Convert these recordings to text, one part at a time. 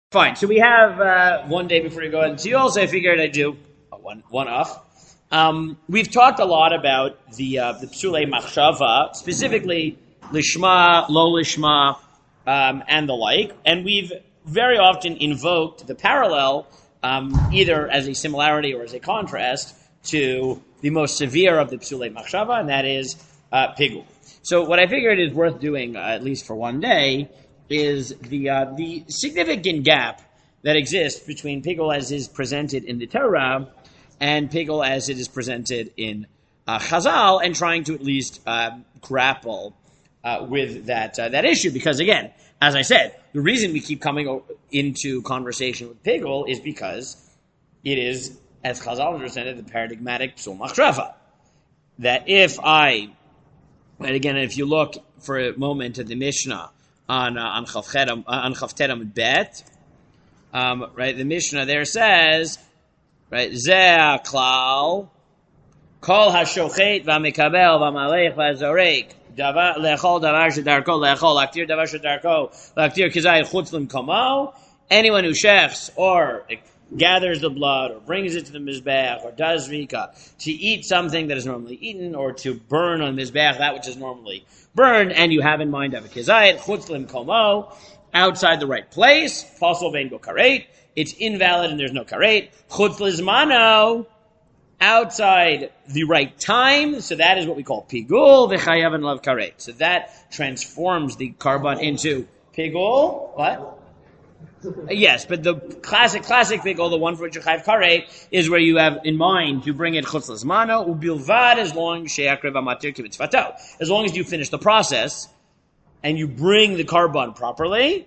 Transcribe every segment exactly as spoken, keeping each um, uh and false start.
Fine. So we have uh, one day before we go into Yul, so I figured I'd do a one one off. Um, we've talked a lot about the uh, the Psulei Machshava, specifically Lishma, Lo Lishma, um, and the like, and we've very often invoked the parallel, um, either as a similarity or as a contrast to the most severe of the Psulei Machshava, and that is uh, Pigul. So what I figured is worth doing, uh, at least for one day, is the uh, the significant gap that exists between Pigul as is presented in the Torah and Pigul as it is presented in uh, Chazal, and trying to at least uh, grapple uh, with that uh, that issue. Because again, as I said, the reason we keep coming o- into conversation with Pigul is because it is, as Chazal understand it, the paradigmatic Psul Machshava. That if I, and again, if you look for a moment at the Mishnah, on uh, on Chavteram uh, on Chavteram Bet, um, right? The Mishnah there says, right? Zeh klal, kol hashochet v'mekabel v'malech v'zorek davar lechol davar shedarko lechol laktir davar shedarko laktir kizay chutz l'mkomo. Anyone who shechs or gathers the blood or brings it to the mizbeach or does rika to eat something that is normally eaten or to burn on mizbeach that which is normally burned, and you have in mind of a kizayit chutz l'mkomo, outside the right place, fasol vein bo karet, it's invalid and there's no karet. Chutz l'zmano, outside the right time, so that is what we call pigul v'chayav and love karet. So that transforms the karban into pigul. What? Yes, but the classic, classic pigul, the one for which you chayav karet, is where you have in mind to bring it chutz l'zmano ubilvad, as long as she'akrev amatir kivitzvato, as long as you finish the process and you bring the karban properly.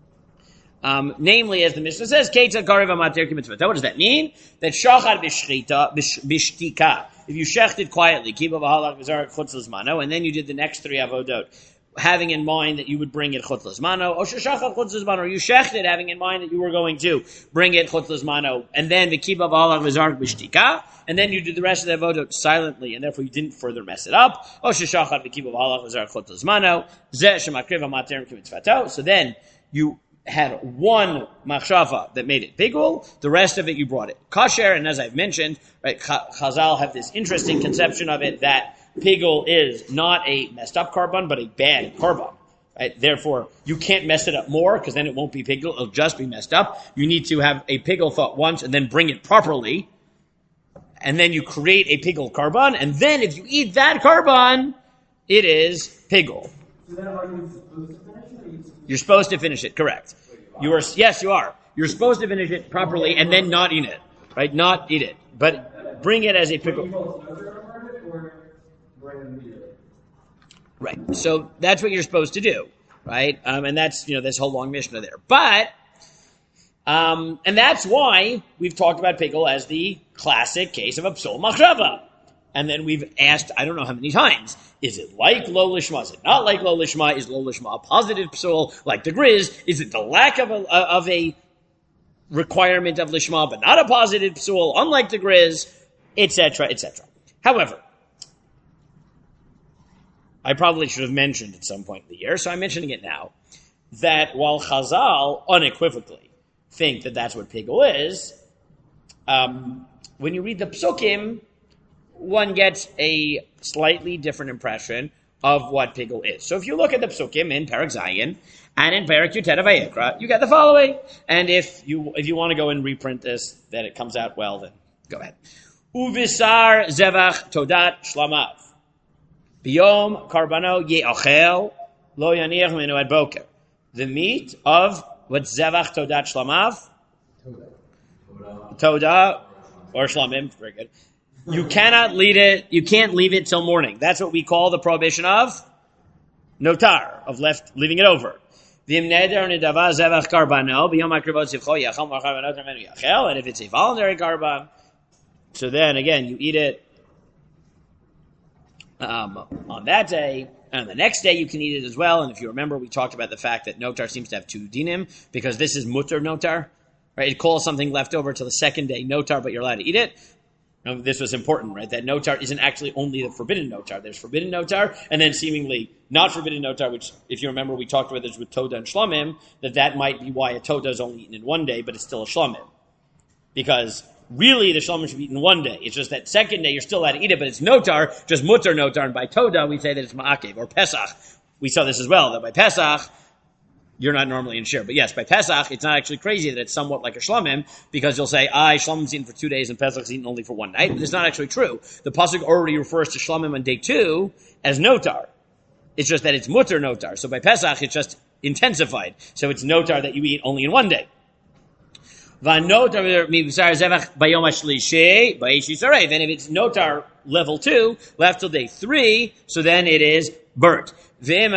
Um, namely, as the Mishnah says, keitzad karev amatir kivitzvato. What does that mean? That shachar b'shchita b'shtika. If you shechted quietly, kiba v'halach v'zar chutz l'zmano, and then you did the next three avodot, having in mind that you would bring it chutz l'zmano, or sheshachar chutz l'zmano, or you shechted having in mind that you were going to bring it chutz l'zmano, and then the kiba v'halach v'zar b'shtika, and then you did the rest of the avodot silently, and therefore you didn't further mess it up. Or sheshachar v'kiba v'halach v'zar chutz l'zmano, zeh shemakriv ha'mater k'mitzvato. So then you had one machshava that made it pigul, the rest of it you brought it kasher, and as I've mentioned, right, Chazal have this interesting conception of it that pigul is not a messed up karban, but a bad karban. Right? Therefore, you can't mess it up more, because then it won't be pigul, it'll just be messed up. You need to have a pigul thought once, and then bring it properly, and then you create a pigul karban, and then if you eat that karban, it is pigul. You're supposed to finish it, correct. You are, yes, you are. You're supposed to finish it properly, and then not eat it. Right? Not eat it. But bring it as a pigul. Right. So that's what you're supposed to do, right? Um, and that's, you know, this whole long Mishnah there. But, um, and that's why we've talked about pigul as the classic case of a psul machshava. And then we've asked, I don't know how many times, is it like lo lishma? Is it not like lo lishma? Is lo lishma a positive psul like the griz? Is it the lack of a, of a requirement of lishma, but not a positive psul, unlike the griz, et cetera, et cetera. However, I probably should have mentioned at some point in the year, so I'm mentioning it now, that while Chazal unequivocally think that that's what pigul is, um, when you read the psukim, one gets a slightly different impression of what pigul is. So if you look at the psukim in Perek Zayin and in Perek Yutet of Vayikra, you get the following. And if you if you want to go and reprint this, that it comes out well, then go ahead. Uvisar zevach todat shlamav. Biyom karbano ye'achel lo yaniach minu ad boker. The meat of what zevach todat shlamav? Todah or shlamim. Very good. You cannot leave it, you can't leave it till morning. That's what we call the prohibition of notar, of left, leaving it over. And if it's a voluntary karban, so then again, you eat it um, on that day, and the next day you can eat it as well. And if you remember, we talked about the fact that notar seems to have two dinim, because this is mutter notar, right? It calls something left over till the second day notar, but you're allowed to eat it. Now, this was important, right? That notar isn't actually only the forbidden notar. There's forbidden notar, and then seemingly not forbidden notar, which, if you remember, we talked about this with Toda and Shlomim, that that might be why a Toda is only eaten in one day, but it's still a Shlomim. Because really, the Shlomim should be eaten one day. It's just that second day, you're still allowed to eat it, but it's notar, just mutter notar, and by Toda, we say that it's ma'akev, or Pesach. We saw this as well, that by Pesach, you're not normally in share. But yes, by Pesach, it's not actually crazy that it's somewhat like a Shlomim, because you'll say, I, Shlomim's eaten for two days and Pesach's eaten only for one night. But it's not actually true. The Pasuk already refers to Shlomim on day two as notar. It's just that it's mutter notar. So by Pesach, it's just intensified. So it's notar that you eat only in one day. And if it's notar level two, left till day three, so then it is burnt. And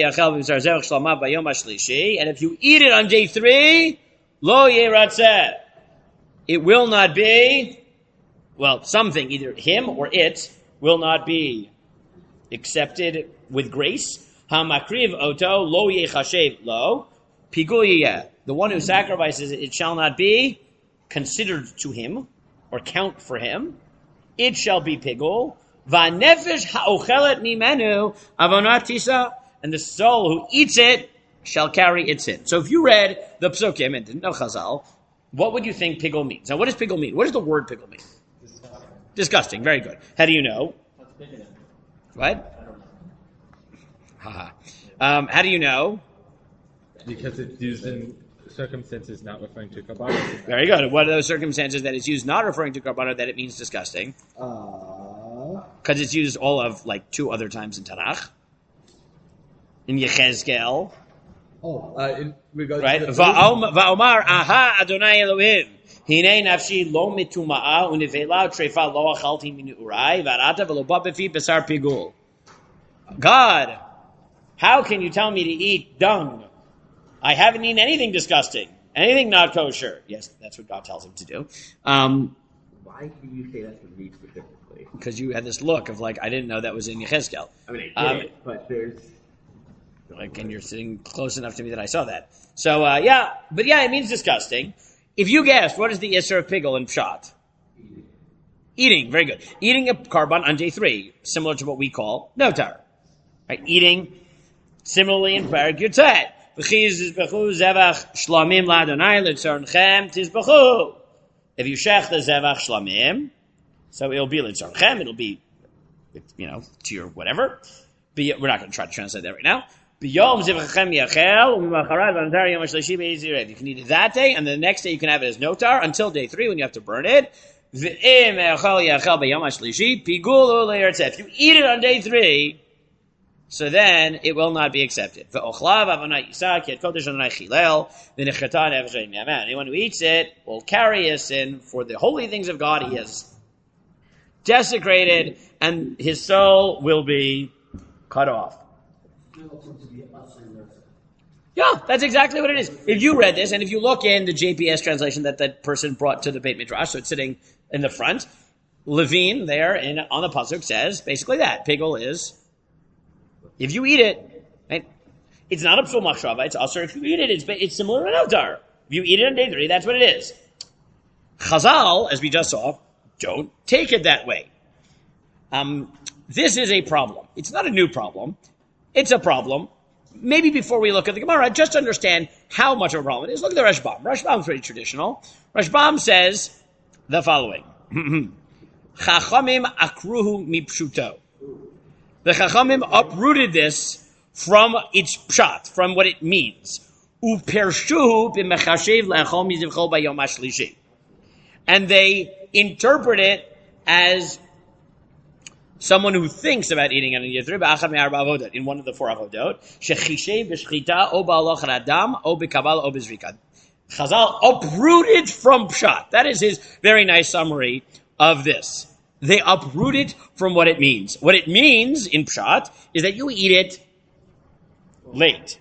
if you eat it on day three, lo yeratzeh, it will not be, well, something, either him or it, will not be accepted with grace. Hamakriv oto lo yechashev lo pigul. The one who sacrifices it, it shall not be considered to him or count for him. It shall be pigul. Va'nefesh ha'ochelet mimenu avonat tisa, and the soul who eats it shall carry its sin. So if you read the psukim and didn't know Chazal, what would you think pigul means? Now, what does pigul mean? What does the word pigul mean? Disgusting. Disgusting. Very good. How do you know? What? I don't know. Haha. Um, how do you know? Because it's used in circumstances not referring to Kabbalah. Very good. What are those circumstances that it's used not referring to Kabbalah that it means disgusting? Because uh, it's used all of like two other times in Tanakh. In Yechezkel. Oh, uh, in regards right? to Va'omar aha Adonai Elohim. Hinei nafshi lo mituma'a univela trefa lo achalti min urai varata v'lo ba befi besar pigul. God, how can you tell me to eat dung? I haven't eaten anything disgusting, anything not kosher. Yes, that's what God tells him to do. Um, Why do you say that to me specifically? Because you had this look of like, I didn't know that was in Yechezkel. I mean, I um, did, but there's... Like, and you're sitting close enough to me that I saw that. So, uh, yeah, but yeah, it means disgusting. If you guessed, what is the Isser of Pigul in Pshat? Eating. Eating, very good. Eating a carbon on day three, similar to what we call notar. Right? Eating, similarly in Parak Yotzet. If you shech the zevach shlamim, so it'll be l'tzorchem, it'll be, you know, to your whatever. But we're not going to try to translate that right now. You can eat it that day, and the next day you can have it as notar until day three when you have to burn it. If you eat it on day three, so then it will not be accepted. Anyone who eats it will carry a sin for the holy things of God he has desecrated, and his soul will be cut off. Yeah, that's exactly what it is. If you read this, and if you look in the J P S translation that that person brought to the Beit Midrash, so it's sitting in the front, Levine there in, on the pasuk says basically that pigul is, if you eat it, right, it's not a psul machshava, it's also if you eat it, it's it's similar to notar. If you eat it on day three, that's what it is. Chazal, as we just saw, don't take it that way. Um, this is a problem. It's not a new problem. It's a problem. Maybe before we look at the Gemara, just to understand how much of a problem it is, look at the Rashbam. Rashbam is pretty traditional. Rashbam says the following. Chachamim akruhu mipshuto. The Chachamim uprooted this from its pshat, from what it means. Upershuhu b'mechashev le'achol mizivchol b'yom hashlishi. And they interpret it as someone who thinks about eating it in one of the four avodot. Chazal uprooted from pshat. That is his very nice summary of this. They uproot it from what it means. What it means in pshat is that you eat it late.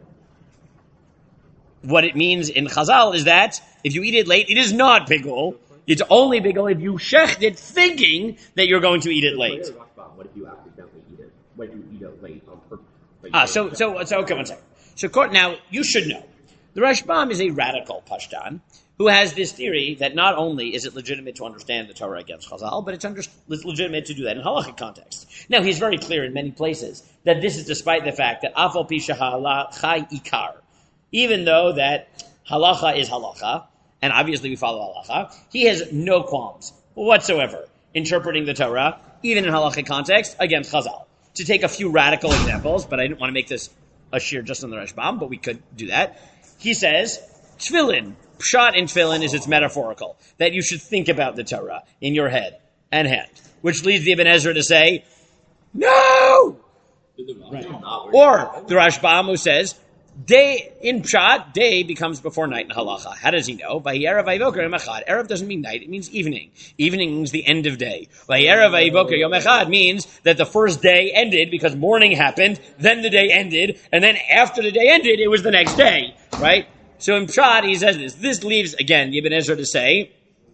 What it means in Chazal is that if you eat it late, it is not pigul. It's only pigul if you shecht it thinking that you're going to eat it late. What if you accidentally eat it? What if you eat it late on purpose? Ah, so, so, so, okay, one second. So, now, you should know The Rashbam is a radical Pashtan who has this theory that not only is it legitimate to understand the Torah against Chazal, but it's, under, it's legitimate to do that in halachic context. Now, he's very clear in many places that this is despite the fact that Afal Pisha Halacha Ikar, even though that halacha is halacha, and obviously we follow halacha, he has no qualms whatsoever interpreting the Torah, even in halachic context, against Chazal. To take a few radical examples, but I didn't want to make this a shir just on the Rashbam, but we could do that. He says, Tefillin, pshat in Tefillin is it's metaphorical, that you should think about the Torah in your head and hand, which leads the Ibn Ezra to say, no! Right. Or the Rashbam who says, day in pshat, day becomes before night in halacha. How does he know? Vayera vayivoker yom echad. Erev doesn't mean night; it means evening. Evening means the end of day. Vayera vayivoker yom echad means that the first day ended because morning happened, then the day ended, and then after the day ended, it was the next day. Right? So in pshat, he says this. This leaves again the Ibn Ezra to say,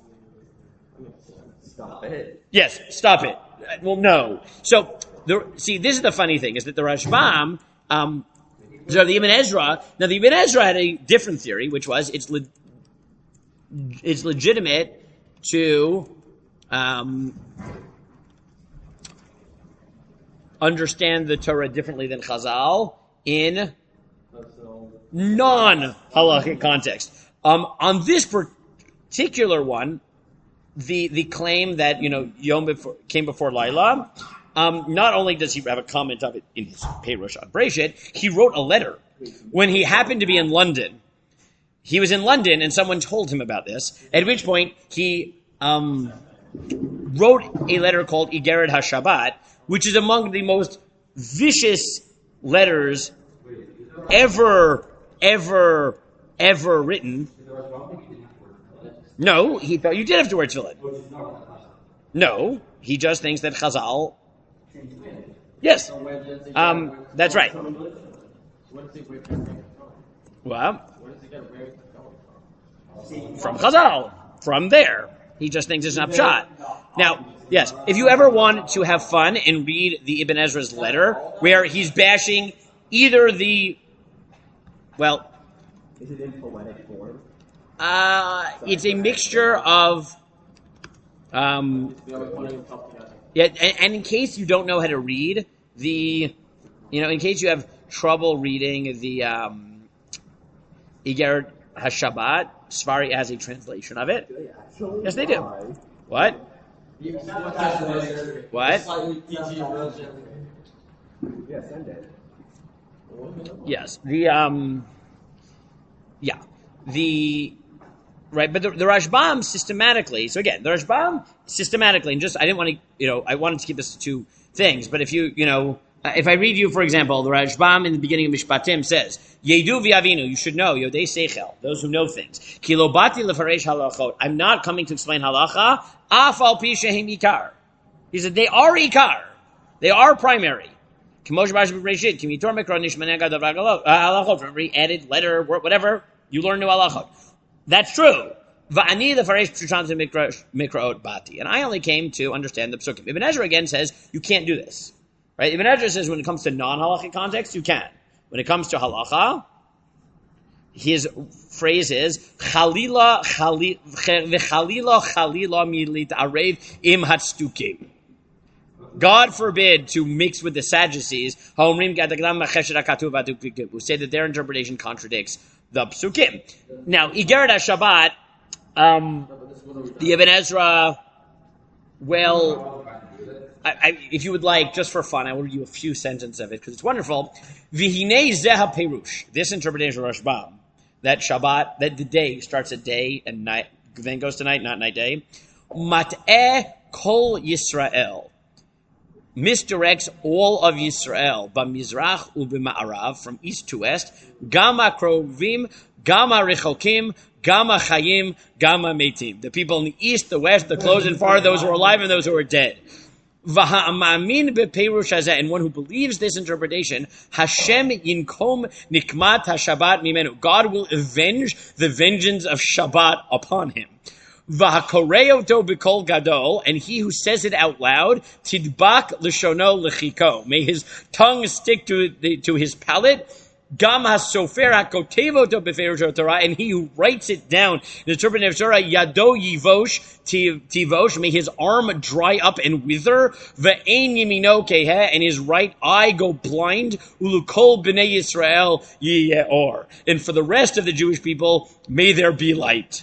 Stop it. Yes, stop it. Well, no. So the see, this is the funny thing: is that the Rashbam. Um, So the Ibn Ezra, now the Ibn Ezra had a different theory, which was it's le- it's legitimate to um, understand the Torah differently than Chazal in non-halachic context. Um, on this particular one, the the claim that you know Yom before, came before Laila. Um, not only does he have a comment of it in his Peirush on Breshit, he wrote a letter when he happened to be in London. He was in London and someone told him about this, at which point he um, wrote a letter called Igeret HaShabbat, which is among the most vicious letters ever, ever, ever written. No, he thought you did have to wear tefillin. No, he just thinks that Chazal. Yes, um, that's right. Well, from Chazal, from there. He just thinks it's an upshot. Now, yes, if you ever want to have fun and read the Ibn Ezra's letter, where he's bashing either the, well, Is it in poetic form? uh, it's a mixture of, um, yeah, and, and in case you don't know how to read the, you know, in case you have trouble reading the um, Igeret HaShabbat, Sfari has a translation of it. Yes, they do. What? What? Yeah, send it. Yes. The um. Yeah. The. Right, but the, the Rashbam systematically, so again, the Rashbam systematically, and just, I didn't want to, you know, I wanted to keep this to two things, but if you, you know, if I read you, for example, the Rashbam in the beginning of Mishpatim says, Yedu v'yavinu, you should know, Yodei Seichel, those who know things. Ki lo bati lefaresh halachot, I'm not coming to explain halacha, af al pi shehem ikar. He said, they are ikar. They are primary. K'mosh b'ash b'reshit, kim yitor mikra nishmanega davar halachot, for every added letter, whatever, you learn new halachot. That's true. Va'ani lefaresh pshutan mikraot bati. And I only came to understand the psukim. Ibn Ezra again says, you can't do this. Right? Ibn Ezra says when it comes to non-halachic context, you can. When it comes to halacha, his phrase is, Chalila, Chalila, Chalila, Chalila, milit arev im hatstukim. God forbid to mix with the Sadducees, who say that their interpretation contradicts the psukim. Now, Igeret HaShabbat, um, the Ibn Ezra, well, I, I, if you would like, just for fun, I will read you a few sentences of it, because it's wonderful. V'hinei zeha perush. This interpretation of Rashbam, that Shabbat, that the day starts at day and night, then goes to night, not night, day. Mat'eh kol Yisrael. Misdirects all of Yisrael, b'mizrach u'b'ma'arav, from east to west, gama krovim, gama rechokim, gama chayim, gama metim. The people in the east, the west, the close and far, those who are alive and those who are dead. V'ha'amamin b'peirush hazeh, and one who believes this interpretation, Hashem yinkom nikmat haShabbat mimenu. God will avenge the vengeance of Shabbat upon him. V'hakoreoto b'kol gadol, and he who says it out loud, tidbak l'shono l'chiko. May his tongue stick to the, to his palate, Gam hasofer hakotevo to beferush Torah, and he who writes it down in the interpretation of Torah, yado yivosh tivosh, may his arm dry up and wither, ve'ein yimino keheh, and his right eye go blind, ulukol b'nei Yisrael yiyeor, and for the rest of the Jewish people, may there be light.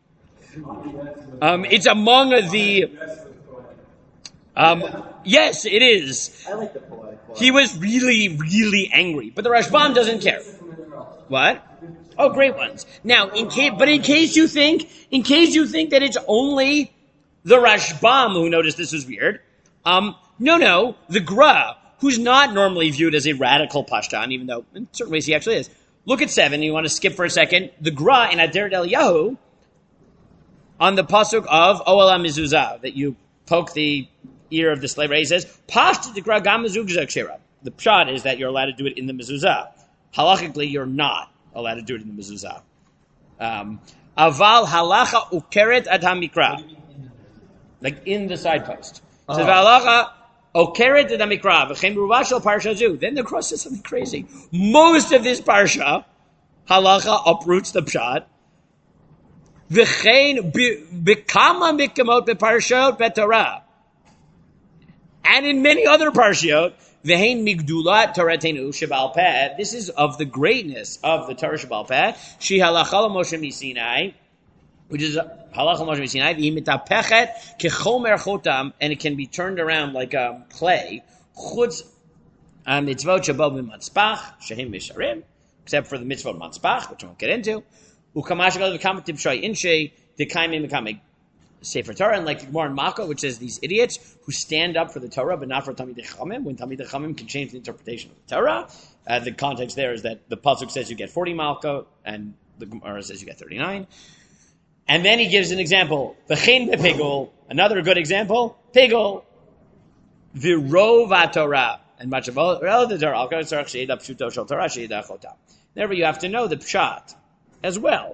Um, it's among the. Um, yes, it is. I like the poetic one. He was really, really angry, but the Rashbam doesn't care. What? Oh, great ones. Now, in case, but in case you think, in case you think that it's only the Rashbam who noticed this was weird, um, no, no, the Gra, who's not normally viewed as a radical Pashtan, even though in certain ways he actually is. Look at seven. You want to skip for a second. The Gra in Aderet Eliyahu on the pasuk of Oala Mizuzah, that you poke the ear of the slave. He says, Pashta the Gra Gam Mizuzah Kshira. The pshat is that you're allowed to do it in the mezuzah. Halachically, you're not allowed to do it in the mezuzah. Um, Aval halacha ukeret ad hamikra. Like in the side post. It says, halacha ukeret ad hamikra. V'chein ruvashal parsha zu. Then the cross says something crazy. Most of this parsha, halacha uproots the pshat. V'chein b'kama mikkamot b'parshot b'torah. And in many other parshiot, Vehein migdulat Toratenu Shabal Peh. This is of the greatness of the Torah Shabal Peh. She halachal Moshe Misinai, which is halachal Moshe Misinai. V'himitapechet kechomer chotam, and it can be turned around like um, clay. Chutz mitzvot shabal b'matzpach shehim misharim, except for the mitzvot matzpach, which I won't get into. Ukamash gadol v'kamat tibshay inshe dekaimim v'kamig. Sefer Torah, and like the Gemara in Maka, which says these idiots who stand up for the Torah, but not for Talmidei Chachamim, when Talmidei Chachamim can change the interpretation of the Torah. Uh, the context there is that the pasuk says you get forty Malka, and the Gemara says you get thirty-nine. And then he gives an example. V'chein be'pigul, another good example. Pigul, v'rov ha'Torah, and much of all the Torah. Therefore, you have to know the pshat as well.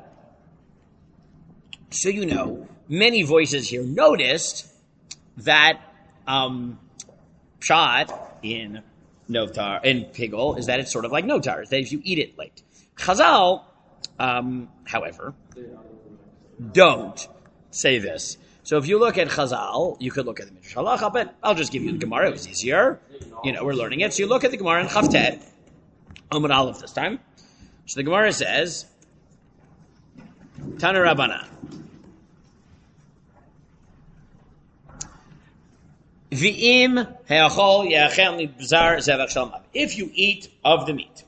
So you know. Many voices here noticed that um, pshat in notar in pigul is that it's sort of like notar, that if you eat it late. Chazal, um, however, don't say this. So if you look at Chazal, you could look at the Midrash Halacha, but I'll just give you the Gemara. It was easier. You know, we're learning it. So you look at the Gemara in Chavtet, Amud Aleph this time. So the Gemara says, Tana Rabbanan. If you eat of the meat,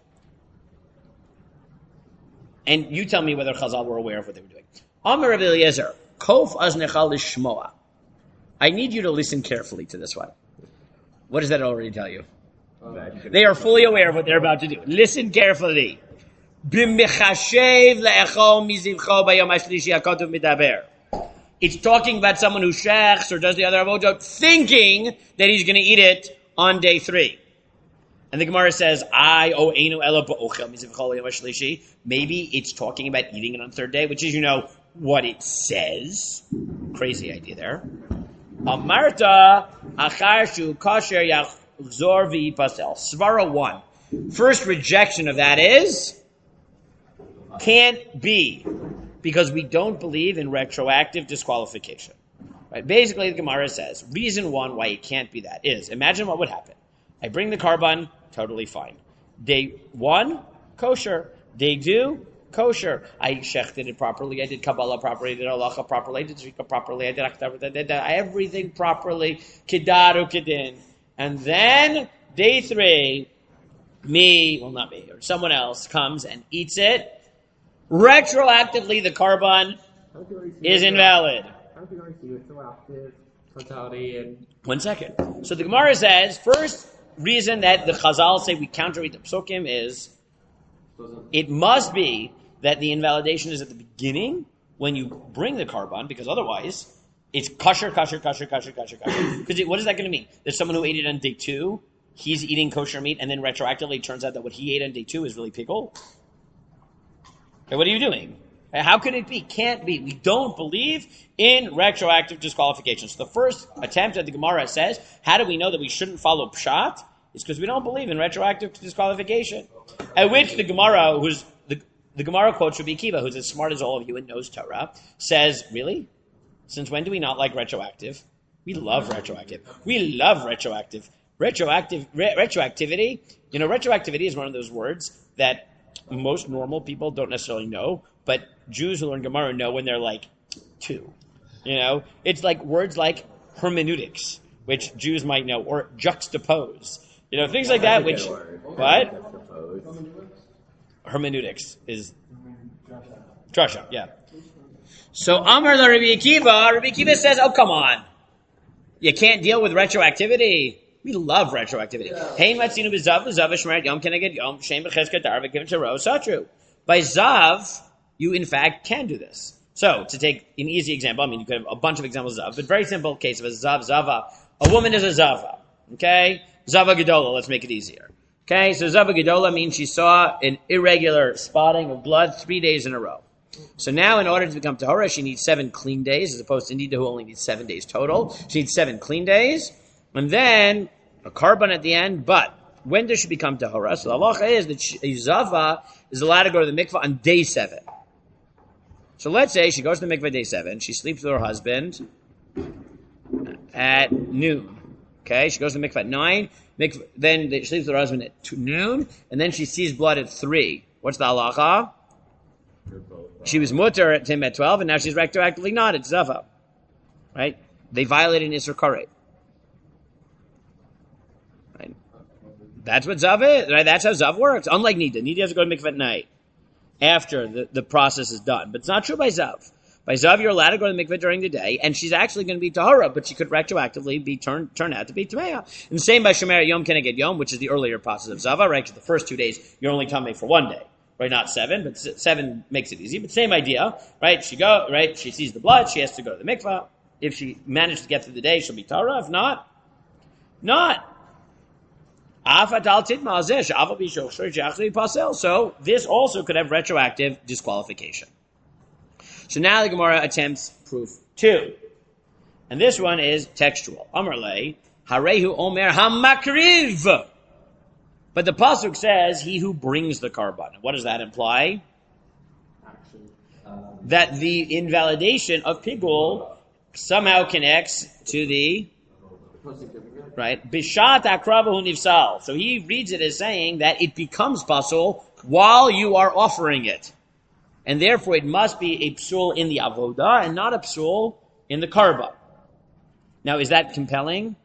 and you tell me whether Chazal were aware of what they were doing. Amar Rabbi Eliezer, Kof aznecha lishmoa. I need you to listen carefully to this one. What does that already tell you? They are fully aware of what they're about to do. Listen carefully. B'mechashev le'echol mizivcho bayom hashlishi hakatuv midaber. It's talking about someone who shechs or does the other avodah, thinking that he's going to eat it on day three. And the Gemara says, "I o einu ela ba'ochel mizivchol yom hashlishi." Maybe it's talking about eating it on the third day, which is, you know, what it says. Crazy idea there. Amarta achar shu kasher yachzor v'yipasel. Svara one. First rejection of that is can't be. Because we don't believe in retroactive disqualification. Right? Basically, the Gemara says, reason one why it can't be that is, imagine what would happen. I bring the carbon, totally fine. Day one, kosher. Day two, kosher. I shechted it properly, I did Kabbalah properly, I did halacha properly, I did Zrika properly, I did Akhtar, I did everything properly, Kedaru Kedin. And then, day three, me, well not me, or someone else comes and eats it. Retroactively, the carbon is invalid. How do you already see retroactive totality and... One second. So the Gemara says, first reason that the Chazal say we counter-read the Psukim is, it must be that the invalidation is at the beginning when you bring the carbon, because otherwise, it's kosher, kosher, kosher, kosher, kosher, kosher. Because what is that going to mean? There's someone who ate it on day two, he's eating kosher meat, and then retroactively it turns out that what he ate on day two is really pickle. Okay, what are you doing? How could it be? Can't be. We don't believe in retroactive disqualification. So the first attempt at the Gemara says, how do we know that we shouldn't follow Pshat? It's because we don't believe in retroactive disqualification. At which the Gemara, who's the, the Gemara quotes Rabbi Akiva, who's as smart as all of you and knows Torah, says, really? Since when do we not like retroactive? We love retroactive. We love retroactive. Retroactive re- retroactivity, you know, retroactivity is one of those words that most normal people don't necessarily know, but Jews who learn Gemara know when they're like two. You know, it's like words like hermeneutics, which Jews might know, or juxtapose. You know, things like that, which, what? Hermeneutics is drasha, yeah. So Amar la Rabbi Akiva, Rabbi Akiva says, oh, come on. You can't deal with retroactivity. We love retroactivity. By Zav, you in fact can do this. So, to take an easy example, I mean, you could have a bunch of examples of Zav, but very simple case of a Zav, Zava. A woman is a Zava. Okay? Zava Gedola, let's make it easier. Okay? So Zava Gedola means she saw an irregular spotting of blood three days in a row. So now, in order to become Tahora, she needs seven clean days, as opposed to Nida, who only needs seven days total. She needs seven clean days, and then a carbon at the end. But when does she become Tahora? So the halacha is that she, Zava is allowed to go to the mikvah on day seven. So let's say she goes to the mikvah day seven. She sleeps with her husband at noon. Okay, she goes to the mikvah at nine. Mikvah, then she sleeps with her husband at two, noon, and then she sees blood at three. What's the halacha? She was mutter at him at twelve, and now she's retroactively not. It's Zava. Right? They violated Isser Karet. Right? That's what Zav is. Right? That's how Zav works. Unlike Nida. Nida has to go to mikvah at night after the, the process is done. But it's not true by Zav. By Zav, you're allowed to go to the mikvah during the day, and she's actually going to be Tahara, but she could retroactively be turned turn out to be Tameya. And the same by Shomer Yom Keneged Yom, which is the earlier process of Zava, right? Because the first two days, you're only Tameh for one day. Right, not seven, but seven makes it easy. But same idea, right? She go, right? She sees the blood. She has to go to the mikvah. If she managed to get through the day, she'll be Tara. If not, not. So this also could have retroactive disqualification. So now the Gemara attempts proof two, and this one is textual. Amar le harehu omer hamakriv. But the pasuk says, "He who brings the carbon." What does that imply? Um, that the invalidation of pigul somehow connects to the right bishat akravahu nifsal. So he reads it as saying that it becomes pasul while you are offering it, and therefore it must be a psul in the avodah and not a psul in the carbon. Now, is that compelling?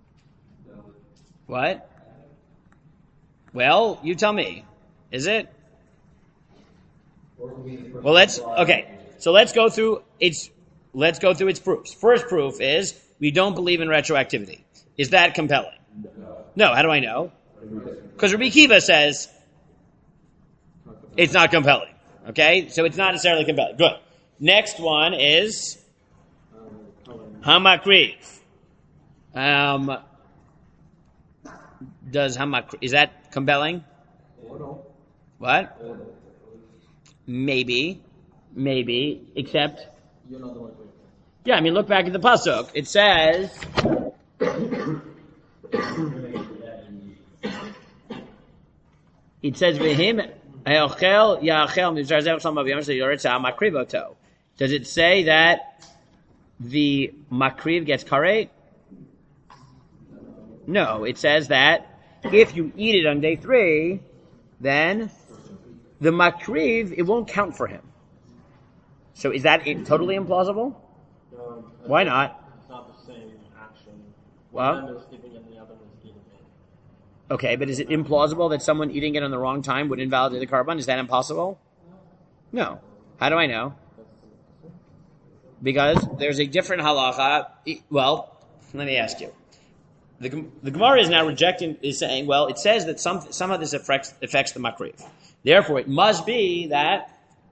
What? Well, you tell me. Is it? Well, let's okay. So let's go through its let's go through its proofs. First proof is we don't believe in retroactivity. Is that compelling? No. How do I know? Because Rabbi Akiva says it's not compelling. Okay, so it's not necessarily compelling. Good. Next one is hamakriv. Um. Does hamak is that compelling? What? Maybe, maybe. Except, yeah. I mean, look back at the pasuk. It says, it says v'him ha'ochel ya'achel mizrazel shamav yom sheyoretz ha'makrivoto. Does it say that the makriv gets karet? No, it says that if you eat it on day three, then the makriv, it won't count for him. So is that totally implausible? No, Why not? It's not the same action. Well, one is giving and the other is eating it. Okay, but is it implausible that someone eating it on the wrong time would invalidate the carbon? Is that impossible? No. How do I know? Because there's a different halacha. Well, let me ask you. The, the Gemara is now rejecting, is saying, well, it says that some, somehow this affects, affects the makriv. Therefore, it must be that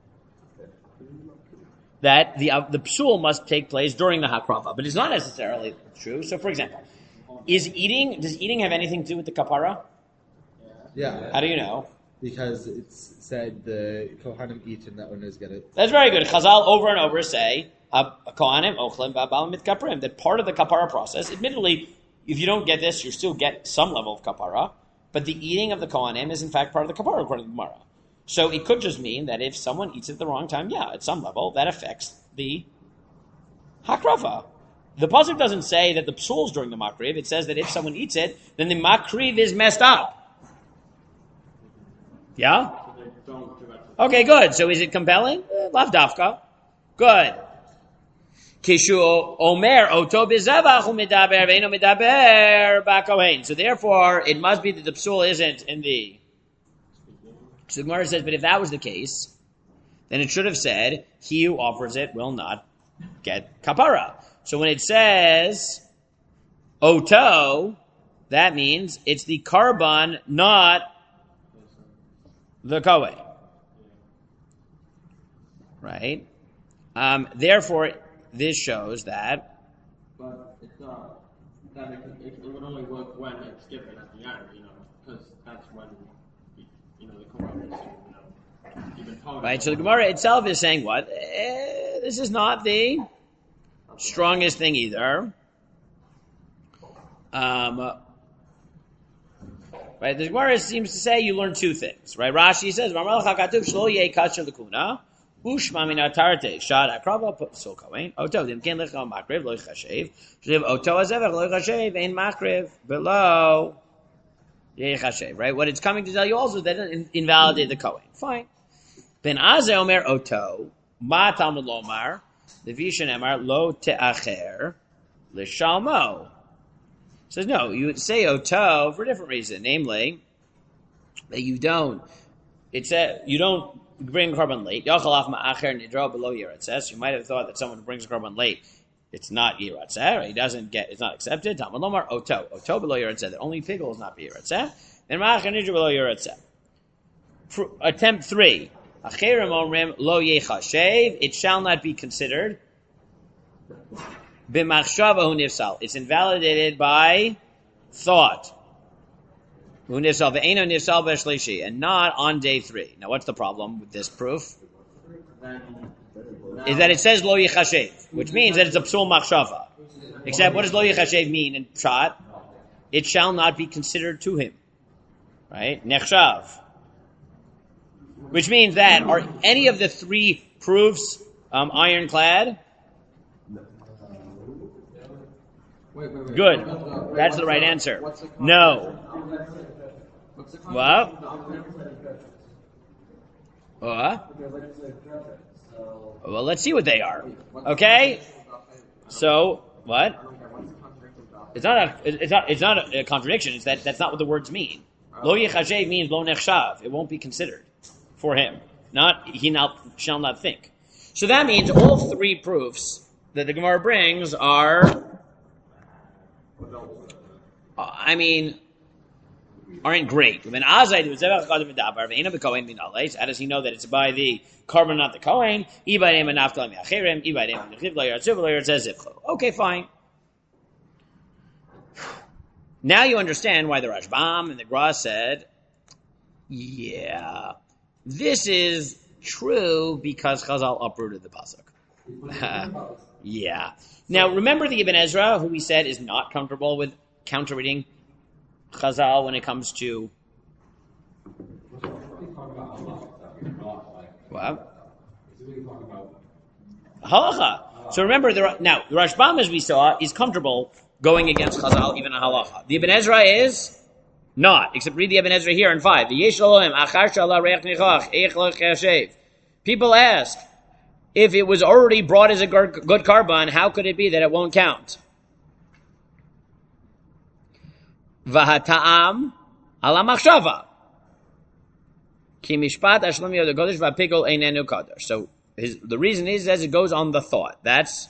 that the uh, the psul must take place during the hakrava, but it's not necessarily true. So, for example, is eating does eating have anything to do with the kapara? Yeah. How do you know? Because it's said the Kohanim eat and the owners get it. That's very good. Chazal over and over say Kohanim ochlim v'abal mitkaprim, that part of the kapara process, admittedly, if you don't get this, you still get some level of kapara, but the eating of the kohanim is in fact part of the kapara according to the Gemara. So it could just mean that if someone eats at the wrong time, yeah, at some level, that affects the hakrava. The pasuk doesn't say that the psul is during the makriv. It says that if someone eats it, then the makriv is messed up. Yeah? Okay, good. So is it compelling? Eh, lav dafka. Good. Kishu omer oto bezevach u'medaber ve'eno medaber ba'kohen. So therefore, it must be that the psul isn't in the... So the Gemara says, but if that was the case, then it should have said, he who offers it will not get kapara. So when it says oto, that means it's the karban, not the kohen. Right? Um, therefore, this shows that. But it's not that it, it, it would only work when it's given at the end, you know, because that's when you know the Quran is, you know, even part. Right. So the Gemara itself is saying what? Eh, this is not the strongest thing either. Um, right. The Gemara seems to say you learn two things. Right. Rashi says, "Marmalach hakatuv shlo yeh kasher l'kuna." Ushma min atarte shad akrava psul kohen oto dim ken lecha makriv lo ychashev shliv oto azevach lo ychashev ein makriv below yechashev. Right, what it's coming to tell you also that it invalidate the kohen. Fine. Ben aze omer oto ma talmud lomar the vishen emar lo teacher l'shalmo. Says no, you would say oto for a different reason, namely that you don't. It's a you don't. Bring carbon late. You might have thought that someone who brings a carbon late, it's not yiratzeh, he doesn't get, it's not accepted. Talmud lomar oto, oto below yiratzeh. The only pigul is not yiratzeh. Then ma'acher nidra below yiratzeh. Attempt three. Acherim omrim lo yechashev. It shall not be considered. B'machshava hu nifsal. It's invalidated by thought. And not on day three. Now, what's the problem with this proof? Is that it says lo yichashev, which means that it's a psul machshava. Except, what does lo yichashev mean in pshat? It shall not be considered to him, right? Nechshav, which means that are any of the three proofs um, ironclad? Good. That's the right answer. No. What? What? Well, let's see what they are. Okay. So what? It's not a. It's not. It's not a contradiction. It's that that's not what the words mean. Lo yechashev means lo nechshav. It won't be considered for him. Not he not shall not think. So that means all three proofs that the Gemara brings are. I mean, aren't great. How does he know that it's by the carbon, not the kohen? Okay, fine. Now you understand why the Rashbam and the Gra said, yeah, this is true because Chazal uprooted the pasuk. Yeah. Now remember the Ibn Ezra, who we said is not comfortable with counter-reading Chazal when it comes to what? Halacha. So remember, the, now the Rashbam, as we saw, is comfortable going against Chazal even in halacha. The Ibn Ezra is not, except read the Ibn Ezra here in five. People ask, if it was already brought as a good carbon, how could it be that it won't count? Vahata'am ala machshava. Ki mishpat ashlam yod kodesh v'apikol einenu kadosh. So his, the reason is as it goes on the thought. That's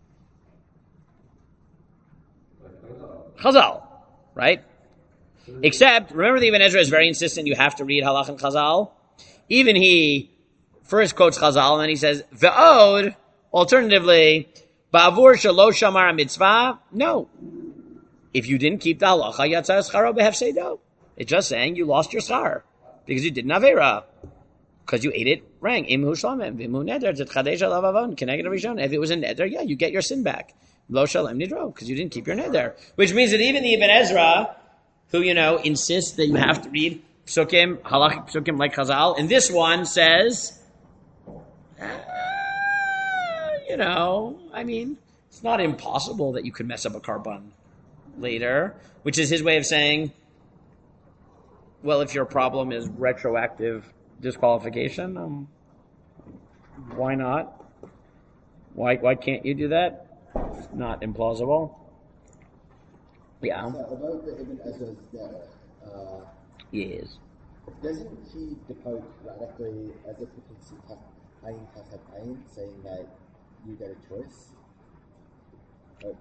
Chazal, right? Except, remember the Ibn Ezra is very insistent you have to read Halach and Chazal. Even he first quotes Chazal and then he says, Ve'od, alternatively, Ba'avur shelo shamar mitzvah, no. If you didn't keep the halacha, yatzah scharo behefsedo. It's just saying you lost your schar because you did an avera because you ate it rang. Im hu shlamim v'im hu neder tzedchadesh alav avon keneged rishon. If it was a neder, yeah, you get your sin back. Lo shalem nidro, because you didn't keep your neder. Which means that even the Ibn Ezra, who, you know, insists that you have to read psukim, halachic psukim like Chazal, and this one says, uh, you know, I mean, it's not impossible that you could mess up a carbon later, which is his way of saying, well, if your problem is retroactive disqualification, um, why not? Why why can't you do that? It's not implausible. Yeah. So about the Ibn Ezra's there, uh, Yes. doesn't he devote radically as if it is Ayin Tasab Ayin, saying that you get a choice? Or,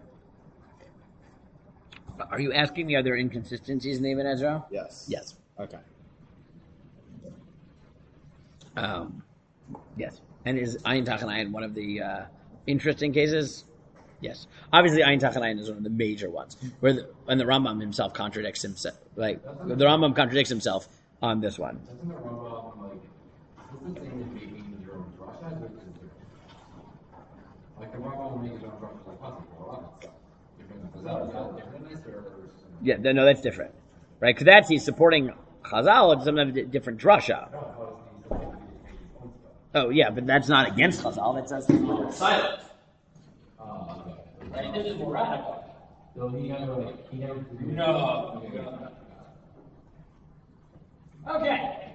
Are you asking me, are there inconsistencies in the Ibn Ezra? yes. Yes. Okay. Um, yes. And is Ayin Tachan Ayin one of the uh, interesting cases? Yes. Obviously, Ayin Tachan Ayin is one of the major ones, where the, and the Rambam himself contradicts himself. Like the Rambam contradicts himself on this one. Doesn't the Rambam, like, what's the thing with making your own drasha? Like, the Rambam will make his own drasha like possible, a lot of stuff. Different, is that, is that different in this, or? Yeah, no, that's different, right? Because that's he's supporting Chazal and some of the different drasha. Oh yeah, but that's not against Chazal. That's us silent. Right? This is more radical. So he never, like, he never. No. Okay.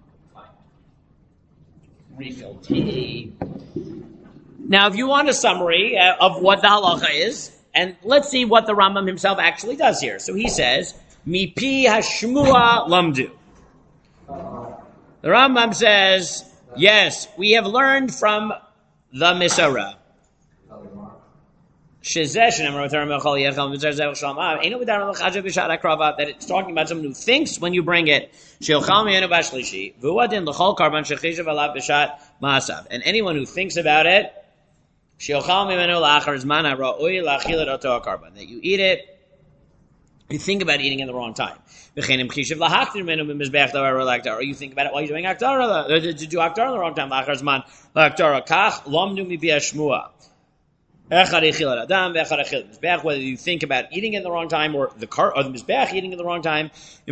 Refill tea. Now, if you want a summary uh, of what the halacha is, and let's see what the Rambam himself actually does here. So he says, "Mipi hashmua lamdu." The Rambam says, yes, we have learned from the Misora. That it's talking about someone who thinks when you bring it. And anyone who thinks about it, that you eat it, you think about eating in the wrong time. Or you think about it while you're doing Akdara, to do Akdara in the wrong time. Whether you think about eating in the wrong time or the car or the mizbeach eating in the wrong time,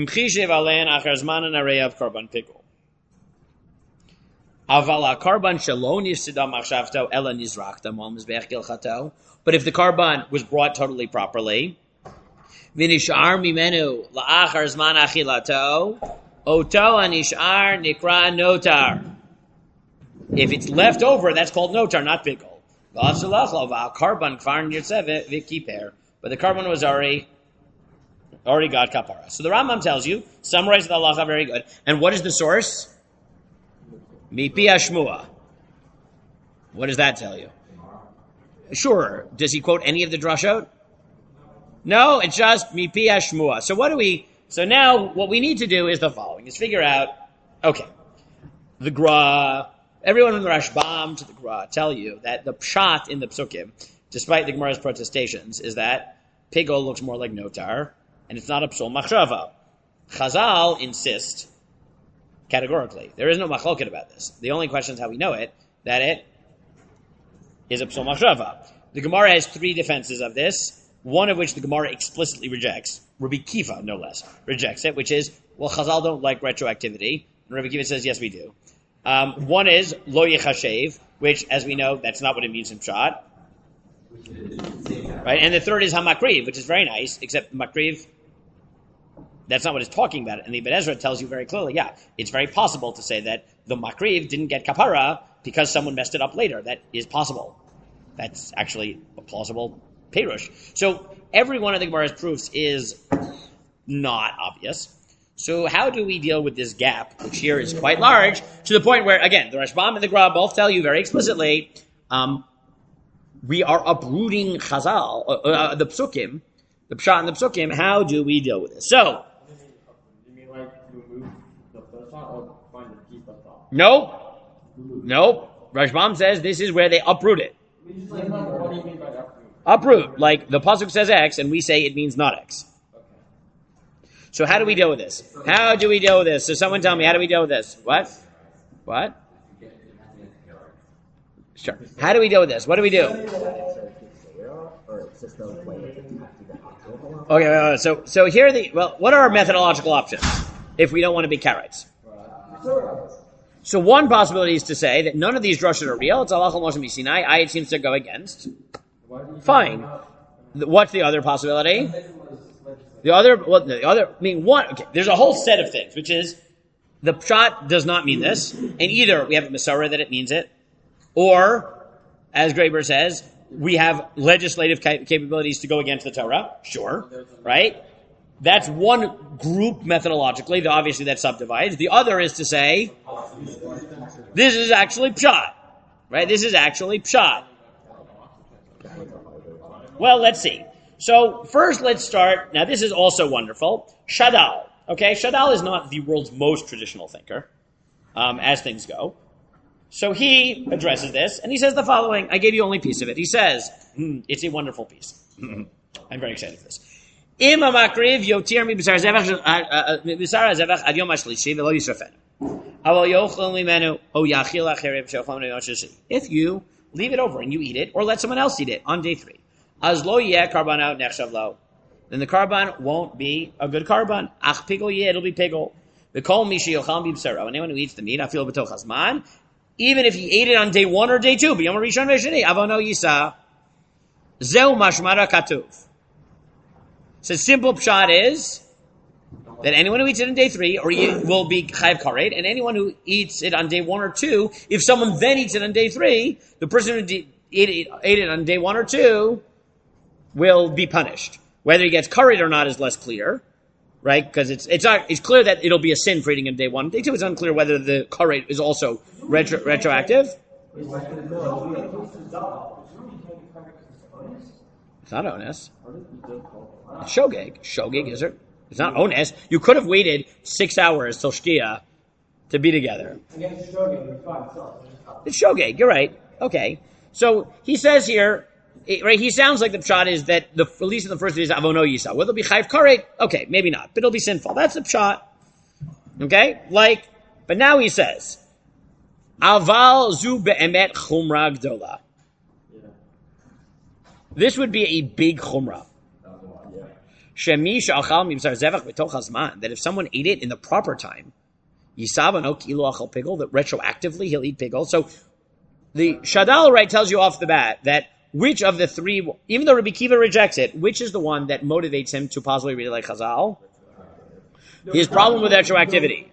but if the carbon was brought totally properly, if it's left over, that's called notar, not pickle. But the carbon was already already got kapara. So the Rambam tells you, summarize the halacha very good. And what is the source? Mipi Hashmua. What does that tell you? Sure. Does he quote any of the drashot? No, it's just Mipi Hashmua. So what do we? So now what we need to do is the following: is figure out. Okay, the Gra. Everyone from the Rashbam to the Gra tell you that the pshat in the psukim, despite the Gemara's protestations, is that pigol looks more like notar, and it's not a psul machshava. Chazal insist categorically. There is no machloket about this. The only question is how we know it, that it is a psul machshava. The Gemara has three defenses of this, one of which the Gemara explicitly rejects. Rabbi Kiva, no less, rejects it, which is, well, Chazal don't like retroactivity, and Rabbi Kiva says, yes, we do. Um, one is lo yechashev, which, as we know, that's not what it means in pshat. Right? And the third is hamakriv, which is very nice, except makriv, that's not what it's talking about. And the Ibn Ezra tells you very clearly, yeah, it's very possible to say that the makriv didn't get kapara because someone messed it up later. That is possible. That's actually a plausible perush. So every one of the Gemara's proofs is not obvious. So how do we deal with this gap, which here is quite large, to the point where, again, the Rashbam and the Gra both tell you very explicitly, um, we are uprooting Chazal, uh, uh, the Psukim, the Pshat and the Psukim. How do we deal with this? So, You mean like remove the first one or find the keep the top? nope, nope. Rashbam says this is where they uproot it. What do you mean by that? Uproot, like the pasuk says X, and we say it means not X. So how do we deal with this? How do we deal with this? So someone tell me, how do we deal with this? What? What? Sure. How do we deal with this? What do we do? or it's just a way that you have to get out. Okay, wait, wait, so so here are the well. What are our methodological options if we don't want to be Karaites? So one possibility is to say that none of these drushes are real. It's Halachah Moshe Sinai. I it seems to go against. Fine. What's the other possibility? The other, well, the other, I mean, one. Okay, there's a whole set of things, which is the pshat does not mean this, and either we have a Masorah that it means it, or, as Graber says, we have legislative cap- capabilities to go against the Torah. Sure, right? That's one group methodologically. Obviously, that subdivides. The other is to say, this is actually pshat, right? This is actually pshat. Well, let's see. So first, let's start. Now, this is also wonderful. Shadal. Okay, Shadal is not the world's most traditional thinker, um, as things go. So he addresses this, and he says the following. I gave you only a piece of it. He says, mm, it's a wonderful piece. I'm very excited for this. Im hamakriv yotir mi b'sar hazevach ad yom hashlishi v'lo yisrafen. Aval yochel mimenu o yachil acherev she'ochel mimenu yom. If you leave it over and you eat it, or let someone else eat it on day three, az lo yeh karban out nechshav lo, then the karban won't be a good karban. Ach pigol yeh, it'll be pigol. V'kol mi she'yochel b'saro. Anyone who eats the meat, afil b'toch hazman, even if he ate it on day one or day two, b'yom rishon v'sheni, avono yisa, zeu mashmara katuv. So simple pshat is that anyone who eats it on day three or eat, will be chayav karet, and anyone who eats it on day one or two, if someone then eats it on day three, the person who de- ate, it, ate it on day one or two will be punished. Whether he gets karet or not is less clear, right? Because it's it's not, it's clear that it'll be a sin for eating on day one. Day two is unclear whether the karet is also retro, retroactive. It's not onus. It's shogeg. Shogeg, is it? It's not onus. You could have waited six hours till Shkia to be together. It's shogeg. You're right. Okay. So he says here, it, right? He sounds like the pshat is that the at least in the first day is avono yisa. Will it be chayv karet? Okay, maybe not, but it'll be sinful. That's the pshat. Okay, like, but now he says, aval zu be'emet chumra gdola. This would be a big chumrah. That if someone ate it in the proper time, that retroactively he'll eat pigol. So the Shadal right tells you off the bat that which of the three, even though Rabbi Kiva rejects it, which is the one that motivates him to possibly read it like Chazal? His problem with retroactivity.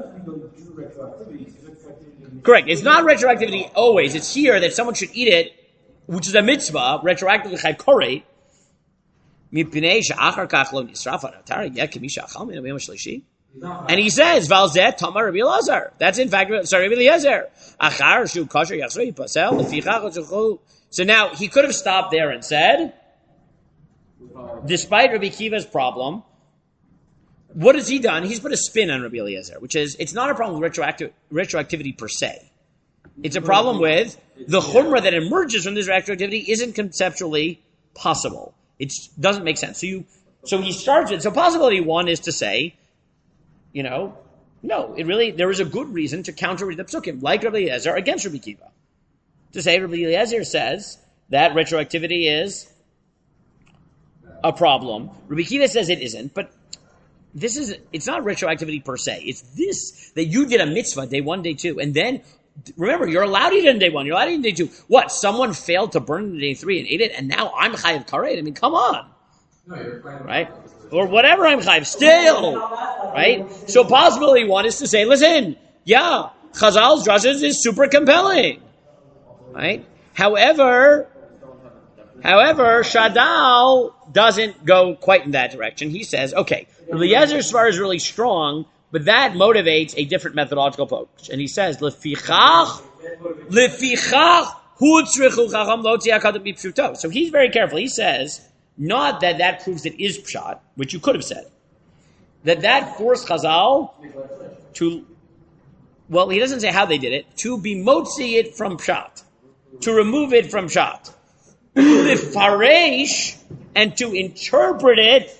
Correct. It's not retroactivity always. It's here that someone should eat it, which is a mitzvah, retroactively chayv korei, mipnei she'achar kach lo nisraf ha'atar yeh k'mi she'achal min ha'yom hashlishi. And he says, Valzeh Tamar Rabbi Elazar. That's in fact, sorry, Rabbi Eliezer. Achar shu kosher yachzor yipasel lefichach otzuchu. So now he could have stopped there and said, despite Rabbi Kiva's problem, what has he done? He's put a spin on Rabbi Eliezer, which is it's not a problem with retroactive retroactivity per se. It's a problem with the chumrah that emerges from this retroactivity isn't conceptually possible. It doesn't make sense. So you, so he starts with, so possibility one is to say, you know, no, it really, there is a good reason to counter the psukim, like Rabbi Eliezer against Rabbi Kiva. To say Rabbi Eliezer says that retroactivity is a problem. Rabbi Kiva says it isn't, but this is, it's not retroactivity per se. It's this, that you did a mitzvah day one, day two, and then remember, you're allowed to eat it on day one. You're allowed to eat it on day two. What? Someone failed to burn it on day three and ate it, and now I'm chayav karet. I mean, come on, right? Or whatever I'm chayav still, right? So possibility one is to say, listen, yeah, Chazal's drushes is super compelling, right? However, however, Shadal doesn't go quite in that direction. He says, okay, Eliezer's svar is really strong, but that motivates a different methodological approach. And he says, Lefichach, Lefichach, hu tzrichu chacham lo tzia kadam b'pshuto. So he's very careful. He says, not that that proves it is pshat, which you could have said, that that forced Chazal to, well, he doesn't say how they did it, to be motzi it from pshat, to remove it from pshat, lefaresh, and to interpret it.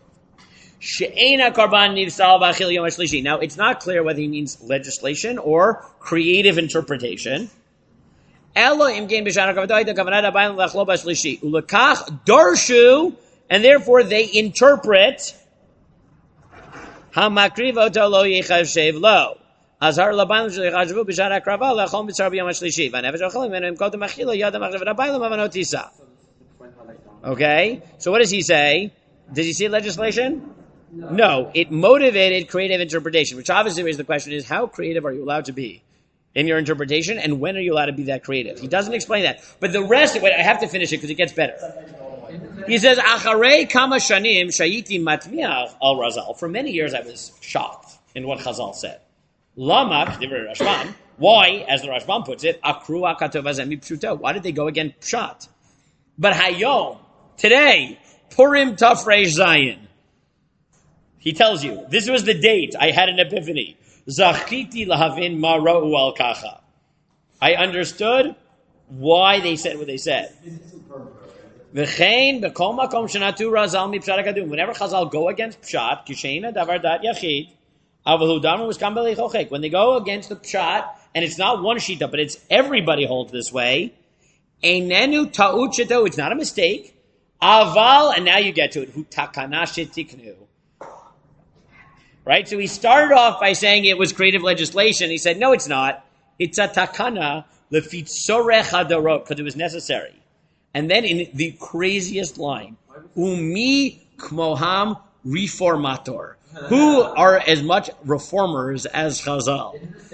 Now, it's not clear whether he means legislation or creative interpretation. Elo im gein b'shana kavadoy the kavanah abayim lechlo b'shlishi ulekach darshu, and therefore they interpret hamakriv oto lo yichashev lo azhar labayim shlichashevu b'shana krava lechol mitzar b'yom hashlishi v'nefesh ochelim v'nem kodem achila yadam achlev abayim avanotisa. Okay, so what does he say? Does he see legislation? No, it motivated creative interpretation, which obviously raises the question is, how creative are you allowed to be in your interpretation, and when are you allowed to be that creative? He doesn't explain that. But the rest, wait, I have to finish it because it gets better. He says, Acharei kama shanim shayiti matmiach al Razal. For many years I was shocked in what Chazal said. Lamak, divrei Rashbam. Why, as the Rashbam puts it, akru akatov azemi pshuto. Why did they go against pshat? But hayom, today, Purim Tafresh Zayin. He tells you, this was the date I had an epiphany. Zachiti lahavin ma ra'u al kacha. I understood why they said what they said. V'chein b'kol makom shenatu razal mi pshat hakadum. Whenever Chazal go against pshat, kisheina davar dat yachid, avahu damu was kambeli chochek. When they go against the pshat, and it's not one shita, but it's everybody holds this way, einenu ta'ut sheto, it's not a mistake. Aval, and now you get to it, hu takana shetiknu. Right? So he started off by saying it was creative legislation. He said, no, it's not. It's a takana lefitzorech hadarot, because it was necessary. And then in the craziest line, umi kmoham reformator. Who are as much reformers as Chazal?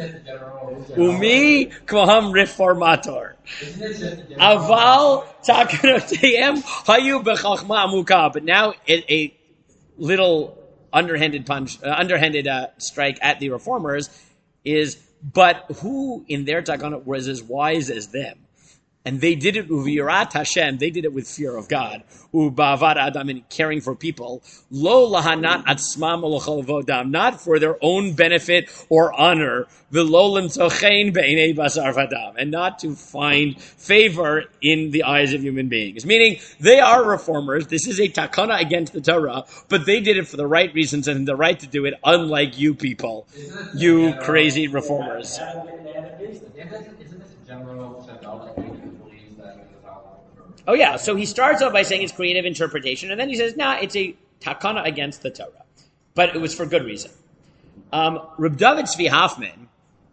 Umi kmoham reformator. Aval takanoteim hayu bechachma amuka. But now a, a little underhanded punch, uh, underhanded uh, strike at the reformers is, but who in their takana was as wise as them? And they did it uvirat Hashem. They did it with fear of God. Ubavad adam, and caring for people. Lo lahanat atzmam olachol vodam, not for their own benefit or honor. V'lo lemtochein beinei basar vadam, and not to find favor in the eyes of human beings. Meaning, they are reformers. This is a takana against the Torah, but they did it for the right reasons and the right to do it, unlike you people, you crazy reformers. Oh yeah, so he starts off by saying it's creative interpretation, and then he says, nah, it's a takana against the Torah. But it was for good reason. Um, Reb David Tzvi Hoffman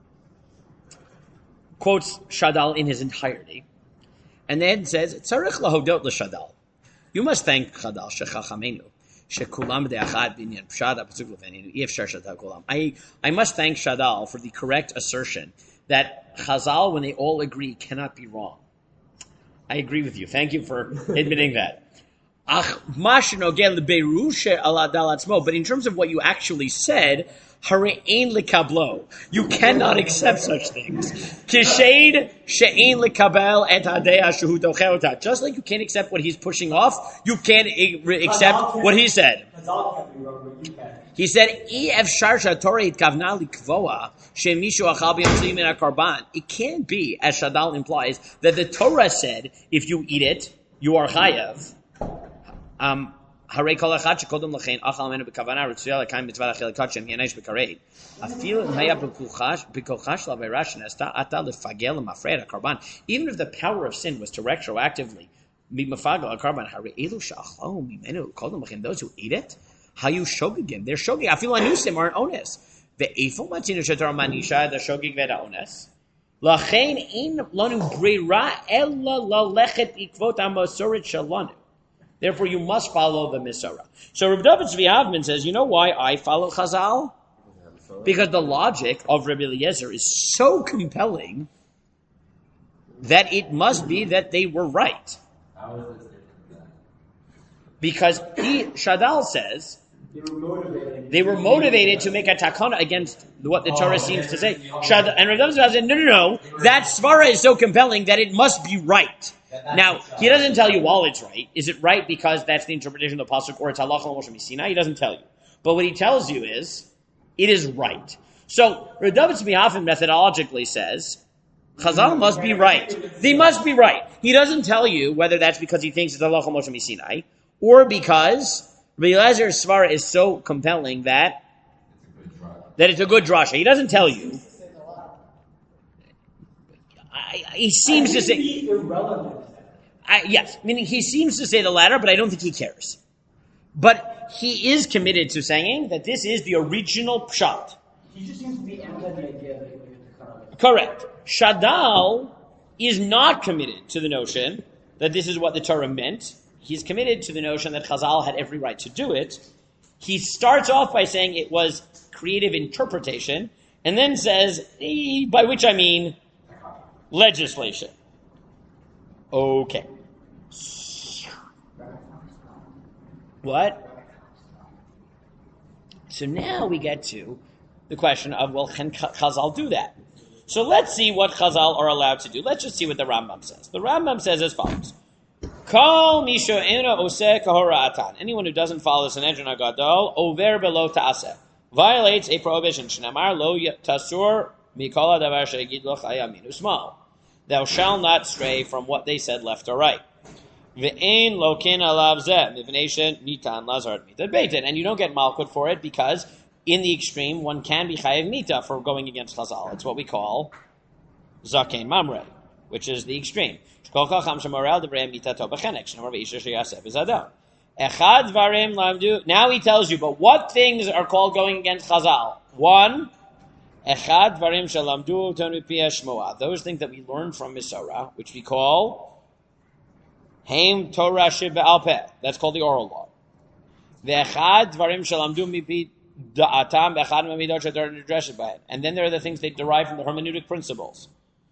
quotes Shadal in his entirety, and then says, Tzarech lahodot l'Shadal. You must thank Shadal, shechachamenu, shekulam de'achad b'inyan pshad ha'pesuk l'feninu, efshar shata kulam. I I must thank Shadal for the correct assertion that Chazal, when they all agree, cannot be wrong. I agree with you. Thank you for admitting that. But in terms of what you actually said, you cannot accept such things. Just like you can't accept what he's pushing off, you can't accept what he said. He said, it can't be, as Shadal implies, that the Torah said, if you eat it, you are chayav. Um, Hare kol echad shekodem lechein achal menu b'kavana ritzuya l'kaim mitzvah achil kachem yenesh b'karei. Afil haya b'kochash l'avera shenesta ata lefagel l'mafreid ha'karban. Even if the power of sin was to retroactively be mafagel ha'karban, hare elu she'achlo mimenu kodem lechein, those who eat it, hayu shogigim, they're shogig. Afil anusim are an onus. Ve'efo matzinu shetar manisha the shogig v'da onus. Lachein ein lanu breira ella lalechet ikvot ha'masoret shalanu. Therefore, you must follow the Misora. So Reb David Tzvi Hoffman says, you know why I follow Chazal? Because the logic of Rabbi Eliezer is so compelling that it must be that they were right. Because he, Shadal says, they were motivated, they were motivated to make a takana against what the Torah seems to say. Shadal, and Reb David Tzvi said, no, no, no, that svara is so compelling that it must be right. Now, he doesn't tell you while it's right. Is it right because that's the interpretation of the pasuk, or it's halacha l'Moshe Misina? He doesn't tell you. But what he tells you is, it is right. So, Reb David Tzvi Hoffman methodologically says, Chazal must be right. They must be right. He doesn't tell you whether that's because he thinks it's halacha l'Moshe Misina, or because Rabbi Elazar's svara is so compelling that, that it's a good drasha. He doesn't tell you. I, he seems to say irrelevant. I, yes, meaning he seems to say the latter, but I don't think he cares. But he is committed to saying that this is the original pshat. He just seems to be anti the idea that you're going to cut out. Correct. Shadal is not committed to the notion that this is what the Torah meant. He's committed to the notion that Chazal had every right to do it. He starts off by saying it was creative interpretation, and then says, eh, by which I mean legislation. Okay. What? So now we get to the question of, well, can Chazal do that? So let's see what Chazal are allowed to do. Let's just see what the Rambam says. The Rambam says as follows. Kol misho ena oseh kahoratan. Anyone who doesn't follow the Sanhedrin Agadol, over below ta'aseh, violates a prohibition. Shnamar lo tasur mikol hadavar she'yagid lo chayaminu small. Thou shalt not stray from what they said left or right. Ve'ein lokin alav zeh mivnei mitan lazard mita beitin. And you don't get malchut for it because in the extreme one can be chayav mita for going against Chazal. It's what we call zakein mamre, which is the extreme. Now he tells you, but what things are called going against Chazal? One, those things that we learn from Misora, which we call Haim Torah Shebe'al Peh. That's called the oral law. And then there are the things they derive from the hermeneutic principles.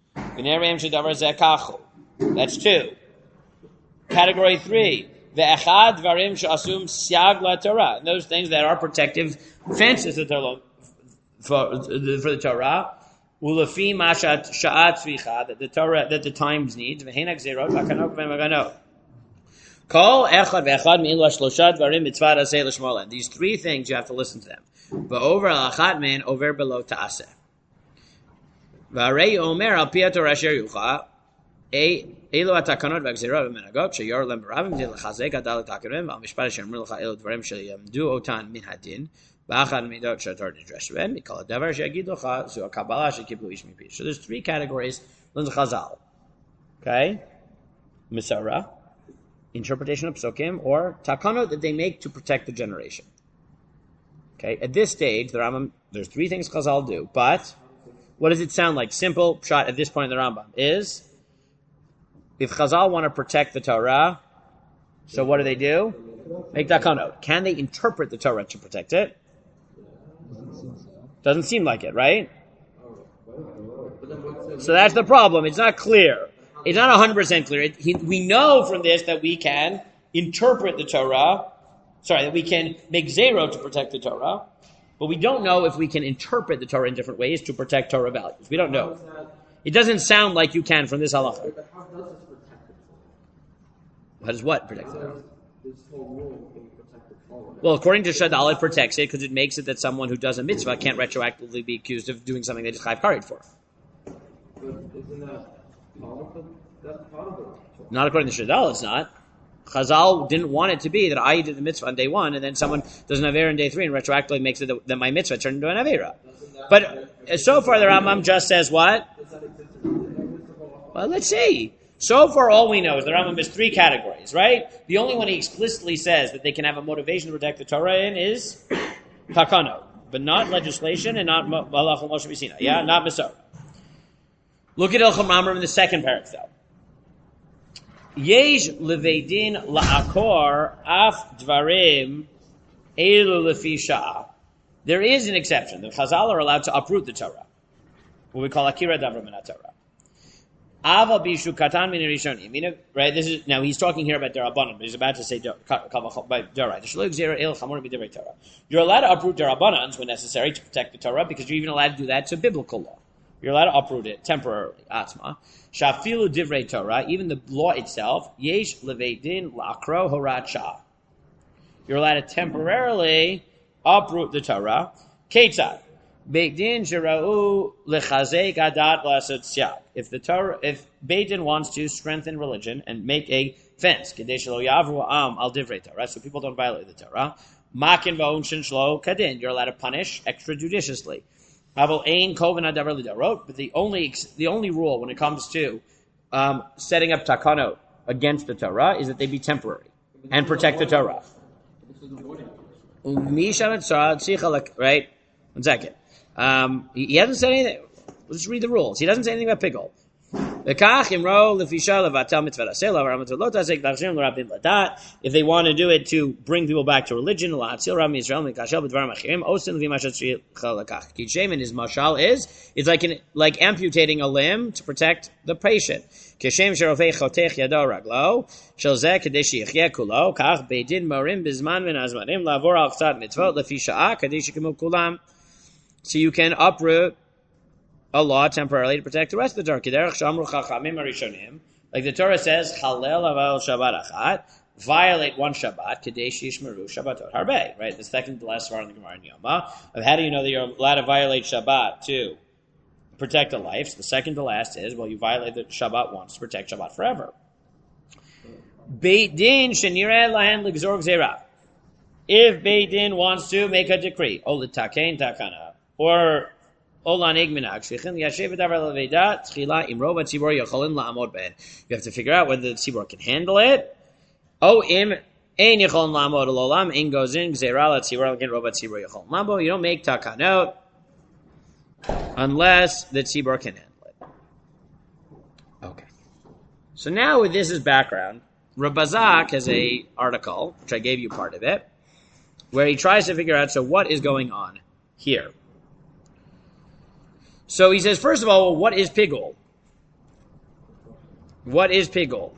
That's two. Category three. Ve'echad varim she'asum siag la'Torah. Those things that are protective fences for, for the Torah. Ulefi mashat sha'at tzvicha, that the Torah, that the times need. Ve'henak zerot v'kanok v'maganot. Kol echad ve'echad mi'ila shloshat varim mitzvah aseh l'shmolen. These three things, you have to listen to them. Ve'over al-achat men, over below ta'aseh. V'arei omer al pi Torah asher yucha. Elo atakanot v'gzerot v'menagot sheyor lem b'ravim din l'chazek adal atakanot v'al-mishpat asher amru l'cha elo dvarim sheyamdu otan min hadin v'achad midot shetor nidresh b'hem mikol hadavar sheyagid l'cha zu ha'kabbalah shekiblu ish mipi. So there's three categories in the Chazal. Okay? Misara, interpretation of psukim, or takanot that they make to protect the generation. Okay? At this stage, the Rambam, there's three things Chazal do, but what does it sound like? Simple shot at this point in the Rambam is, if Chazal want to protect the Torah, so what do they do? Make takanot. Can they interpret the Torah to protect it? Doesn't seem like it, right? So that's the problem. It's not clear. It's not one hundred percent clear. It, he, we know from this that we can interpret the Torah, sorry, that we can make zero to protect the Torah, but we don't know if we can interpret the Torah in different ways to protect Torah values. We don't know. It doesn't sound like you can from this halacha. How does what protect the Torah? Well, according to Shadal, it protects it because it makes it that someone who does a mitzvah can't retroactively be accused of doing something they just chayv karet for. But isn't that part of the, that's part of the Torah? Not according to Shadal, it's not. Chazal didn't want it to be that I did the mitzvah on day one, and then someone does an avera on day three, and retroactively makes it that my mitzvah turned into an avera. But uh, so far, the Rambam just says what? Well, let's see. So far, all we know is the Rambam has three categories, right? The only one he explicitly says that they can have a motivation to protect the Torah in is takano, but not legislation and not malach Moshe B'Sinai. Yeah, not Misora. Look at Ilcham Ramram in the second paragraph, though. Yesh leveidin la'akor af dvarim elu lefi sha'ah. There is an exception. The Chazal are allowed to uproot the Torah, what we call akira davra min Torah. Ava bishu katan min rishonim. Right. This is now he's talking here about derabanan, but he's about to say derabanan. You're allowed to uproot derabanans when necessary to protect the Torah because you're even allowed to do that to biblical law. You're allowed to uproot it temporarily. Atma shafilu divrei Torah, even the law itself. Yesh leveidin la'akro horat shah. You're allowed to temporarily uproot the Torah. Ketzad. Beit Din Shira'u lechazek adat lasot siak. If the Torah, if Beit Din wants to strengthen religion and make a fence, kedei shelo yavru am al divrei Torah, so people don't violate the Torah. Makin va'unshin shlo kadin. You're allowed to punish extrajudiciously. But the only the only rule when it comes to um, setting up takanot against the Torah is that they be temporary and protect the Torah. Right? One second. Um, he, he hasn't said anything. Let's read the rules. He doesn't say anything about pickle. If they want to do it to bring people back to religion, Kishem in his mashal is it's like an, like amputating a limb to protect the patient. Kishem sherofei chotech yado raglo shel zeh kadei sheyichyeh kulo kach beidin morim bizman v'nazmanim lavor al chsat mitzvot lefi sha'ah kadei shekimu kulam. So you can uproot a law temporarily to protect the rest of the Torah. Like the Torah says, Chalel aval Shabbat achat, violate one Shabbat, Kadesh yishmeru Shabbatot harbeh. Right, the second to last part in the Gemara in Yoma. Of how do you know that you're allowed to violate Shabbat to protect a life? So the second to last is, well, you violate the Shabbat once to protect Shabbat forever. Beit Din shenireh lahen l'gzor gzeira. If Beit Din wants to make a decree, or l'takein takana, or you have to figure out whether the tzibor can handle it. You don't make takanot unless the tzibor can handle it. Okay. So now with this as background, Rabazak has a article, which I gave you part of it, where he tries to figure out, so what is going on here? So he says, first of all, well, what is pigul? What is pigul?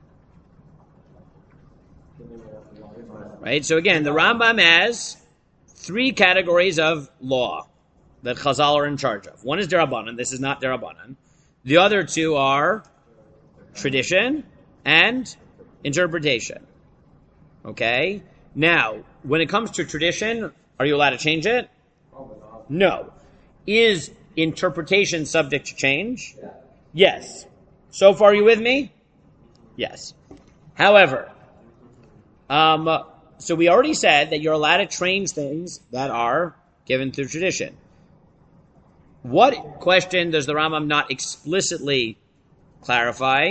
Right? So again, the Rambam has three categories of law that Chazal are in charge of. One is derabanan. This is not derabanan. The other two are tradition and interpretation. Okay? Now, when it comes to tradition, are you allowed to change it? No. Is interpretation subject to change? Yeah. Yes. So far, are you with me? Yes. However, um, so we already said that you're allowed to change things that are given through tradition. What question does the Rambam not explicitly clarify?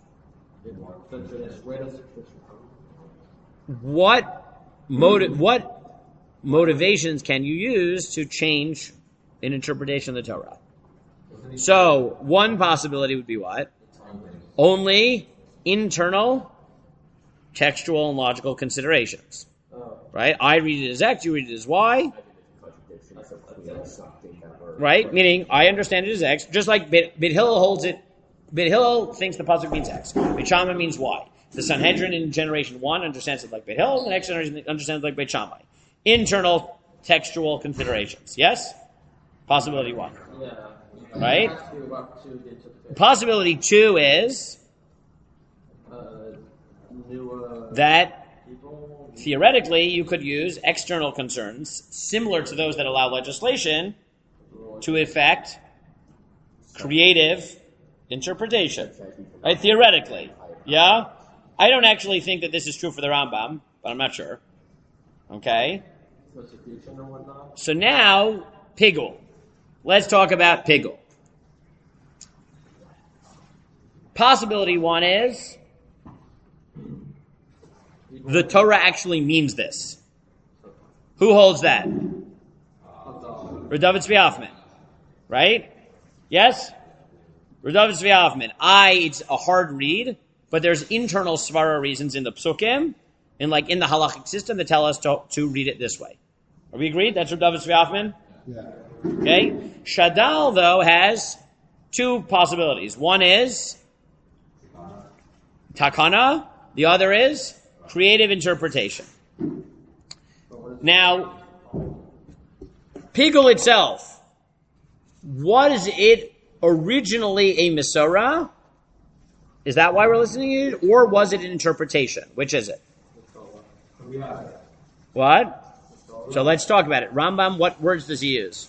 What motive? What motivations can you use to change an interpretation of the Torah? So, one possibility would be what? Only internal, textual, and logical considerations. Right? I read it as X, you read it as Y. Right? Meaning, I understand it as X, just like Beit Hillel holds it. Beit Hillel thinks the pasuk means X. Beit Shammai means Y. The Sanhedrin in generation one understands it like Beit Hillel, the next generation understands it like Beit Shammai. Internal, textual considerations. Yes? Possibility one. Yeah. Right? Possibility two is uh, new, uh, that theoretically you could use external concerns similar to those that allow legislation to effect creative interpretation. Right? Theoretically. Yeah? I don't actually think that this is true for the Rambam, but I'm not sure. Okay? So now, pigul. Let's talk about pigul. Possibility one is the Torah actually means this. Who holds that? Rav David Tzvi Hoffman. Right? Yes? Rav David Tzvi Hoffman. I, it's a hard read, but there's internal svara reasons in the psukim, and like in the halachic system that tell us to, to read it this way. Are we agreed? That's Rav David Tzvi Hoffman? Yeah. Okay? Shadal, though, has two possibilities. One is takana. The other is creative interpretation. Now, pigul itself, was it originally a Masorah? Is that why we're listening to it? Or was it an interpretation? Which is it? What? So let's talk about it. Rambam, what words does he use?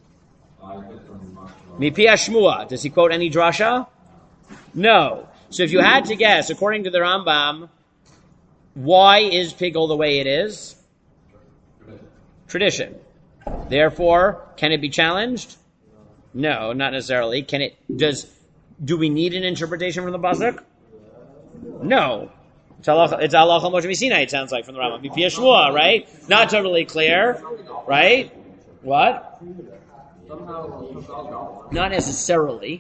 Mipi Shmua. Does he quote any drasha? No. So if you had to guess, according to the Rambam, why is pigul the way it is? Tradition. Therefore, can it be challenged? No, not necessarily. Can it? Does do we need an interpretation from the pasuk? No. It's halacha. It's halacha Moshe Missinai. It sounds like from the Rambam. B'pi Shmuah, right? Not totally clear, right? What? Not necessarily.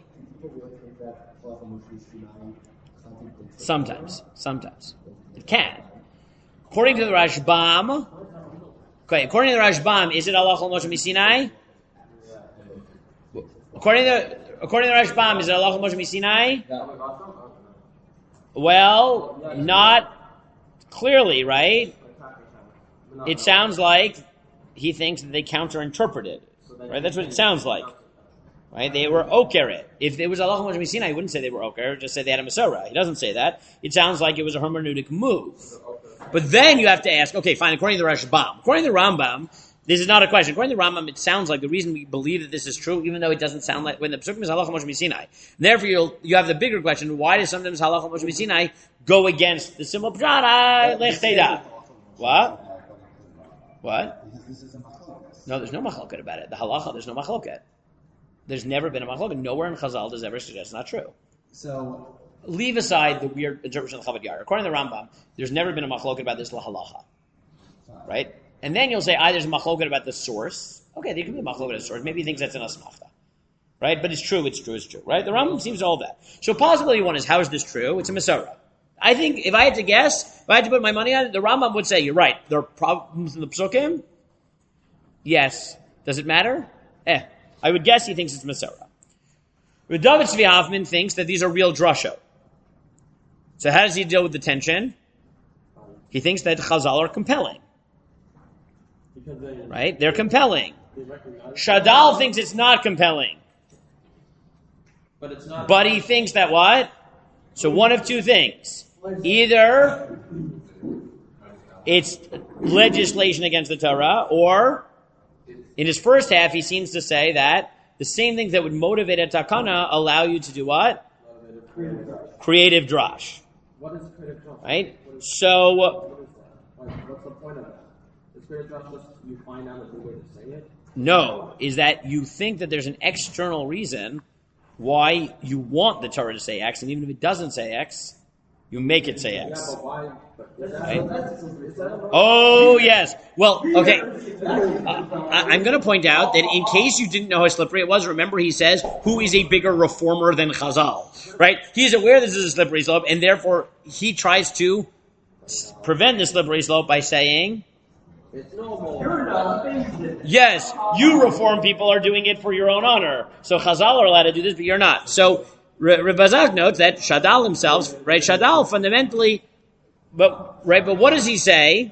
Sometimes, sometimes it can. According to the Rashbam, okay. According to the Rashbam, is it halacha Moshe Missinai? According to the, according to the Rashbam, is it halacha Moshe Missinai? Well, not clearly, right? It sounds like he thinks that they counter-interpreted, right? That's what it sounds like, right? They were okeret. If it was halacha Moshe Missinai, he wouldn't say they were oker, just say they had a Masorah. He doesn't say that. It sounds like it was a hermeneutic move. But then you have to ask, okay, fine, according to the Rashbam. According to the Rambam, this is not a question. According to the Rambam, it sounds like the reason we believe that this is true, even though it doesn't sound like, when the Psukim is halacha Moshe Missinai. Therefore, you'll, you have the bigger question, why does sometimes halacha Moshe Missinai go against the simple pshara, lech teda? What? What? No, there's no machloket about it. The halacha, there's no machloket. There's never been a machloket. Nowhere in Chazal does ever suggest it's not true. So, leave aside the weird interpretation of the Chavad Yair. According to the Rambam, there's never been a machloket about this lahalacha. Right? And then you'll say, ah, there's a machloket about the source. Okay, there could be a machloket about the source. Maybe he thinks that's an asmachta. Right? But it's true, it's true, it's true. Right? The Rambam seems to all that. So possibility one is, how is this true? It's a Masorah. I think, if I had to guess, if I had to put my money on it, the Rambam would say, you're right. There are problems in the Psukim? Yes. Does it matter? Eh. I would guess he thinks it's Masorah. But David Tzvi Hoffman thinks that these are real drasho. So how does he deal with the tension? He thinks that Chazal are compelling. Right? They're compelling. Shadal thinks it's not compelling. But it's not. But he thinks that what? So one of two things. Either it's legislation against the Torah, or in his first half he seems to say that the same things that would motivate a takana allow you to do what? Creative drash. What is creative drash? Right? So What is that? Like, what's the point of that? Is creative drash just you find out a good way to say it? no, is that you think that there's an external reason why you want the Torah to say X, and even if it doesn't say X, you make it say Yeah, X. but why? But is that, Right? is that Oh, yes. Well, okay. Uh, I- I'm going to point out that in case you didn't know how slippery it was, remember he says, who is a bigger reformer than Chazal? Right? He is aware this is a slippery slope, and therefore he tries to s- prevent the slippery slope by saying, it's normal. You're not thinking. yes, you reform people are doing it for your own honor. So Chazal are allowed to do this, but you're not. So R- Reb Bazak notes that Shadal himself, right? Shadal fundamentally, but right, but what does he say?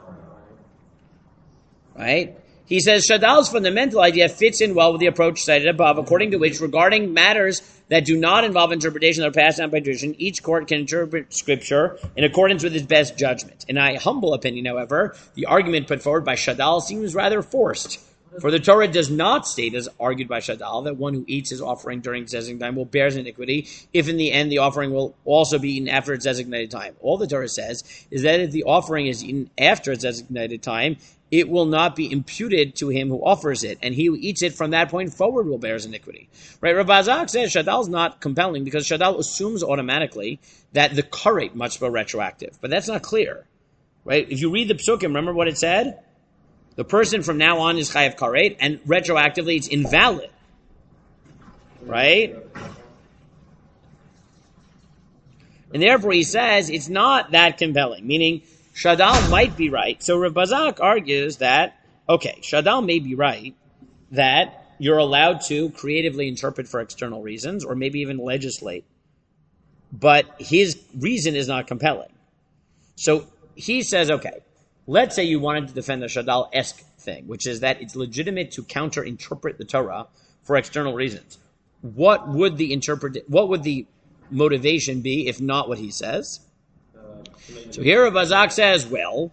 Right? He says Shadal's fundamental idea fits in well with the approach cited above, according to which, regarding matters that do not involve interpretation that are passed down by tradition, each court can interpret Scripture in accordance with its best judgment. In my humble opinion, however, the argument put forward by Shadal seems rather forced. For the Torah does not state, as argued by Shadal, that one who eats his offering during its designated time will bear his iniquity, if in the end the offering will also be eaten after its designated time. All the Torah says is that if the offering is eaten after its designated time, it will not be imputed to him who offers it, and he who eats it from that point forward will bear his iniquity. Right? Rav Bazak says Shadal is not compelling because Shadal assumes automatically that the karet must be retroactive, but that's not clear. Right? If you read the Psukim, remember what it said? The person from now on is chayav karet, and retroactively it's invalid. Right? And therefore he says it's not that compelling, meaning Shadal might be right. So Rav Bazak argues that, okay, Shadal may be right, that you're allowed to creatively interpret for external reasons, or maybe even legislate. But his reason is not compelling. So he says, okay, let's say you wanted to defend the Shadal-esque thing, which is that it's legitimate to counter-interpret the Torah for external reasons. What would the interpret? What would the motivation be if not what he says? So here Rav Bazak says, well,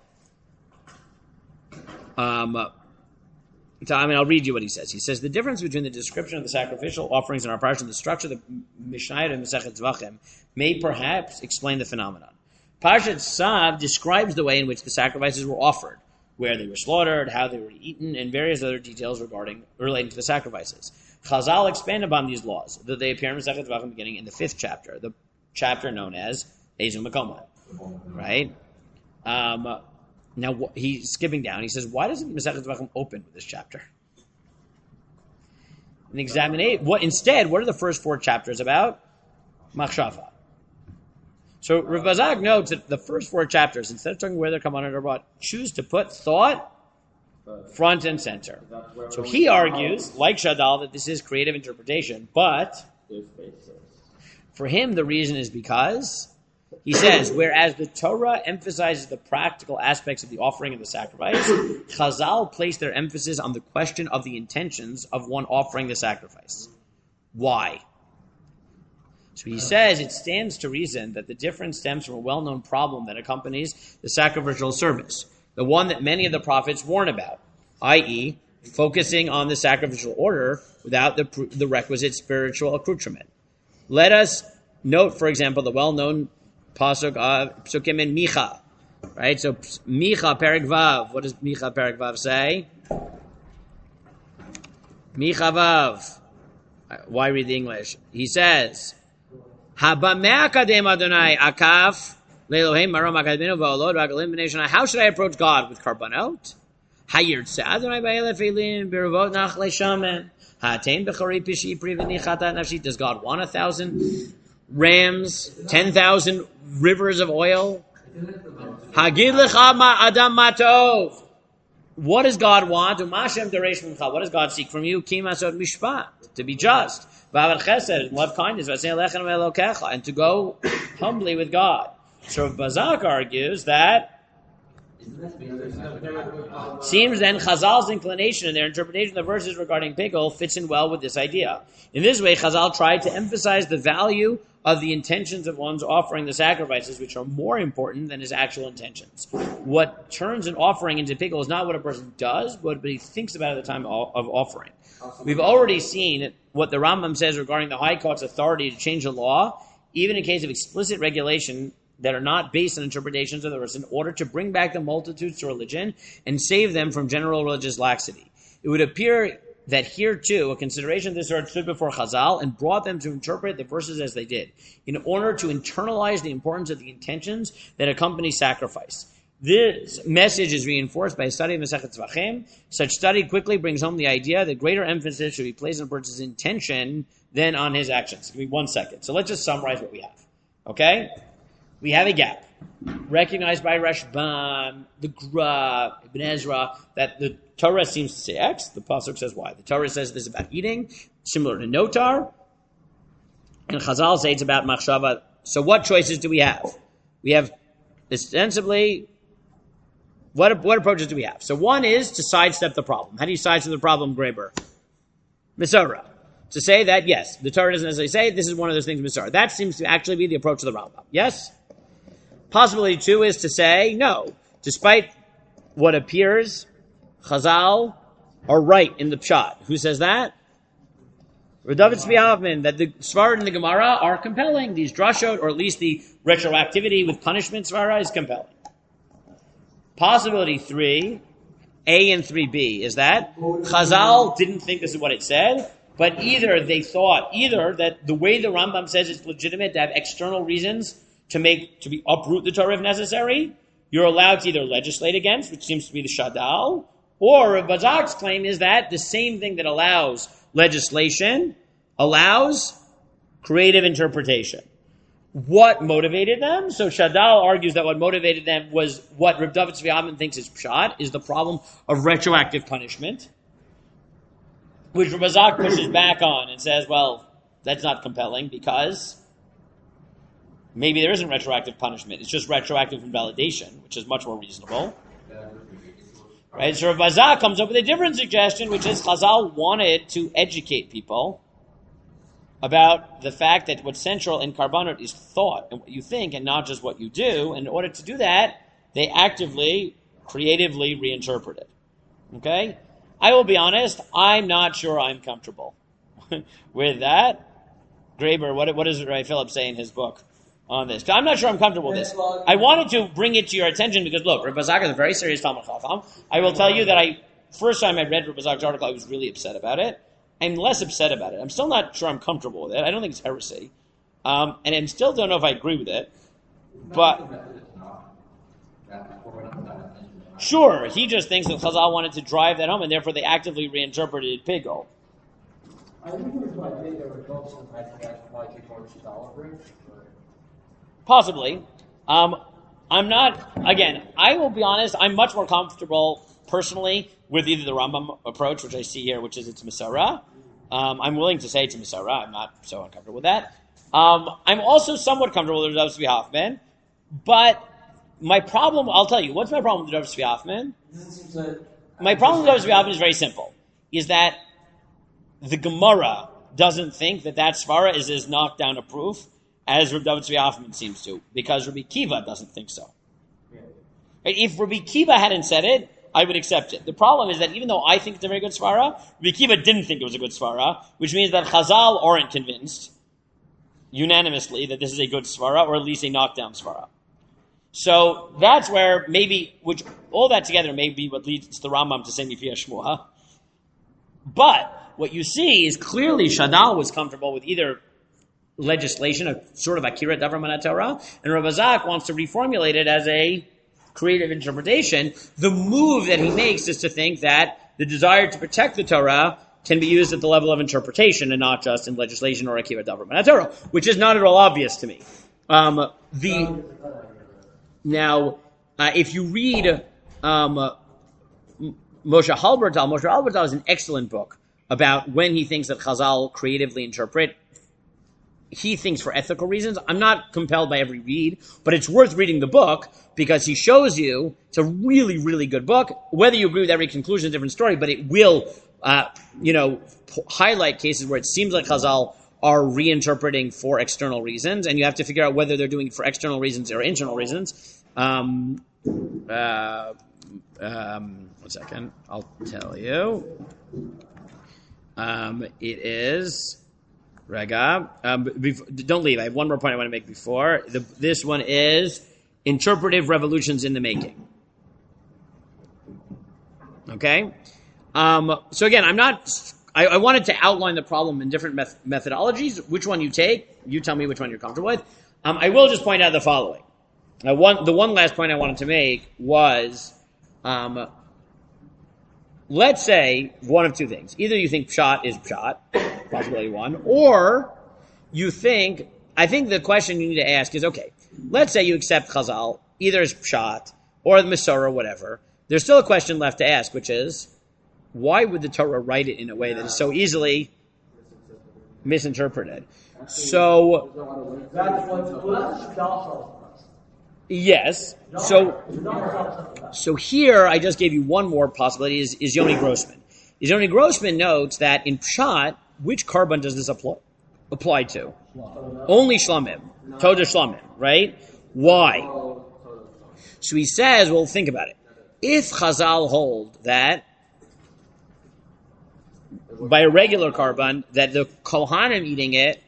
um, so, I mean, I'll read you what he says. He says, the difference between the description of the sacrificial offerings in our parsha and the structure of the Mishnah and Masechet Zvachim may perhaps explain the phenomenon. Parshat Tzav describes the way in which the sacrifices were offered. where they were slaughtered, how they were eaten, and various other details regarding relating to the sacrifices. Chazal expand upon these laws, though they appear in Masechet Tvachim beginning in the fifth chapter, the chapter known as Ezu Makoma, right? Um, now he's skipping down. He says, why doesn't Masechet Tvachim open with this chapter? An examination. What instead? What are the first four chapters about? Machshava. So Rav Bazak notes that the first four chapters, instead of talking whether Kabbalah or what, choose to put thought front and center. So he argues, like Shadal, that this is creative interpretation, but for him the reason is because he says, whereas the Torah emphasizes the practical aspects of the offering and the sacrifice, Chazal place their emphasis on the question of the intentions of one offering the sacrifice. Why? So he says it stands to reason that the difference stems from a well-known problem that accompanies the sacrificial service, the one that many of the prophets warn about, that is, focusing on the sacrificial order without the, the requisite spiritual accoutrement. Let us note, for example, the well-known pasuk of Psukim in Micha, right? So Micha Perek Vav. What does Micha Perek Vav say? Micha Vav. Why read the English? He says, "Habameh kadem Adonai akaf leElohim marom akadminu va'olod va'galim b'nei shana." How should I approach God with karbanot? Hayirtze Adonai ba'elef elin b'revot nachle shamen ha'atein b'chari pishi pri v'nichatat nafshi. Does God want a thousand rams, ten thousand rivers of oil? Hagid lecha ma adam matov. What does God want? Umashem deresh mincha. What does God seek from you? Ki masod mishpat, to be just, v'avar chesed, love kindness, v'aseh lechem ve'elokecha, and to go humbly with God. So Bazak argues that seems then Chazal's inclination and their interpretation of the verses regarding pickle fits in well with this idea. In this way, Chazal tried to emphasize the value of the intentions of one's offering the sacrifices, which are more important than his actual intentions. What turns an offering into pickle is not what a person does, but what he thinks about at the time of offering. We've already seen what the Rambam says regarding the High Court's authority to change the law, even in case of explicit regulation that are not based on interpretations of the verse, in order to bring back the multitudes to religion and save them from general religious laxity. It would appear that here too, a consideration of this sort stood before Chazal and brought them to interpret the verses as they did, in order to internalize the importance of the intentions that accompany sacrifice. This message is reinforced by a study of Masechet Tvachim. Such study quickly brings home the idea that greater emphasis should be placed on a person's intention than on his actions. Give me one second. So let's just summarize what we have. Okay? We have a gap, recognized by Rashbam, the Gra, Ibn Ezra, that the Torah seems to say X, the Pasuk says Y. The Torah says this about eating, similar to Notar, and Chazal say it's about Machshava. So what choices do we have? We have, ostensibly, what, what approaches do we have? So one is to sidestep the problem. How do you sidestep the problem, Graber? Misora. To say that, yes, the Torah doesn't necessarily say this is one of those things, Misora. That seems to actually be the approach of the Rambam. Yes? Possibility two is to say, no, despite what appears, Chazal are right in the Pshat. Who says that? Rav David Tzvi Hoffman, that the Svarad and the Gemara are compelling. These drashot, or at least the retroactivity with punishment Svara, is compelling. Possibility three, A and three B, is that Chazal didn't think this is what it said, but either they thought, either that the way the Rambam says it's legitimate to have external reasons to make, to be uproot the Torah if necessary, you're allowed to either legislate against, which seems to be the Shadal, or Bazak's claim is that the same thing that allows legislation allows creative interpretation. What motivated them? So Shadal argues that what motivated them was what Rav David Tzvi Hoffman thinks is pshat, is the problem of retroactive punishment, which Bazak pushes back on and says, well, that's not compelling because maybe there isn't retroactive punishment. It's just retroactive invalidation, which is much more reasonable. Right? So Rav Bazak comes up with a different suggestion, which is Chazal wanted to educate people about the fact that what's central in Karbanot is thought and what you think and not just what you do. And in order to do that, they actively, creatively reinterpret it. Okay? I will be honest, I'm not sure I'm comfortable with that. Graber, what, what does Ray Phillips say in his book? on this. I'm not sure I'm comfortable with this. I wanted to bring it to your attention because, look, Rebbe Zak is a very serious Talmud Chacham. I will tell you that I, first time I read Rebbe Zak's article, I was really upset about it. I'm less upset about it. I'm still not sure I'm comfortable with it. I don't think it's heresy. Um, and I still don't know if I agree with it. But, sure, he just thinks that Chazal wanted to drive that home, and therefore they actively reinterpreted Pigol. I think it was like they were adults and I think that's why they towards dollar bridge. Possibly. Um, I'm not, again, I will be honest, I'm much more comfortable personally with either the Rambam approach, which I see here, which is it's Masara. Um, I'm willing to say it's Masara. I'm not so uncomfortable with that. Um, I'm also somewhat comfortable with the Rav Tzvi Hoffman, but my problem, I'll tell you, what's my problem with the Rav Tzvi Hoffman? My problem with Rav Tzvi Hoffman is very simple, is that the Gemara doesn't think that that Svara is as knocked down a proof as Rabbi David Tzvi Hoffman seems to, because Rabbi Kiva doesn't think so. Yeah. If Rabbi Kiva hadn't said it, I would accept it. The problem is that even though I think it's a very good Svara, Rabbi Kiva didn't think it was a good Svara, which means that Chazal aren't convinced unanimously that this is a good Svara, or at least a knockdown Svara. So that's where maybe, which all that together may be what leads the Rambam to say Mipia Shmuah. But what you see is clearly Shadal was comfortable with either legislation, a sort of Akira Davar Mana Torah, and Rabbi Zak wants to reformulate it as a creative interpretation. The move that he makes is to think that the desire to protect the Torah can be used at the level of interpretation and not just in legislation or Akira Davar Mana Torah, which is not at all obvious to me. Um, the now, uh, if you read um, Moshe Halbertal, Moshe Halbertal is an excellent book about when he thinks that Chazal creatively interpret. He thinks for ethical reasons. I'm not compelled by every read, but it's worth reading the book because he shows you it's a really, really good book. Whether you agree with every conclusion is a different story, but it will, uh, you know, p- highlight cases where it seems like Chazal are reinterpreting for external reasons, and you have to figure out whether they're doing it for external reasons or internal reasons. Um, uh, um, one second, I'll tell you. Um, it is. Rega. Um, bef- don't leave. I have one more point I want to make before. The, this one is interpretive revolutions in the making. Okay? Um, so again, I'm not... I, I wanted to outline the problem in different meth- methodologies. Which one you take, you tell me which one you're comfortable with. Um, I will just point out the following. Uh, one, the one last point I wanted to make was... Um, let's say one of two things. Either you think Pshat is Pshat, possibility one, or you think, I think the question you need to ask is, okay, let's say you accept Chazal, either as Pshat or the Masorah, whatever. There's still a question left to ask, which is, why would the Torah write it in a way that is so easily misinterpreted? So, That's what yes. So, so here I just gave you one more possibility. Is, is Yoni Grossman? Is Yoni Grossman notes that in Pshat, which carbon does this apply, apply to? Only Shlamim, Toda Shlamim, right? Why? So he says, well, think about it. If Chazal hold that by a regular carbon that the Kohanim eating it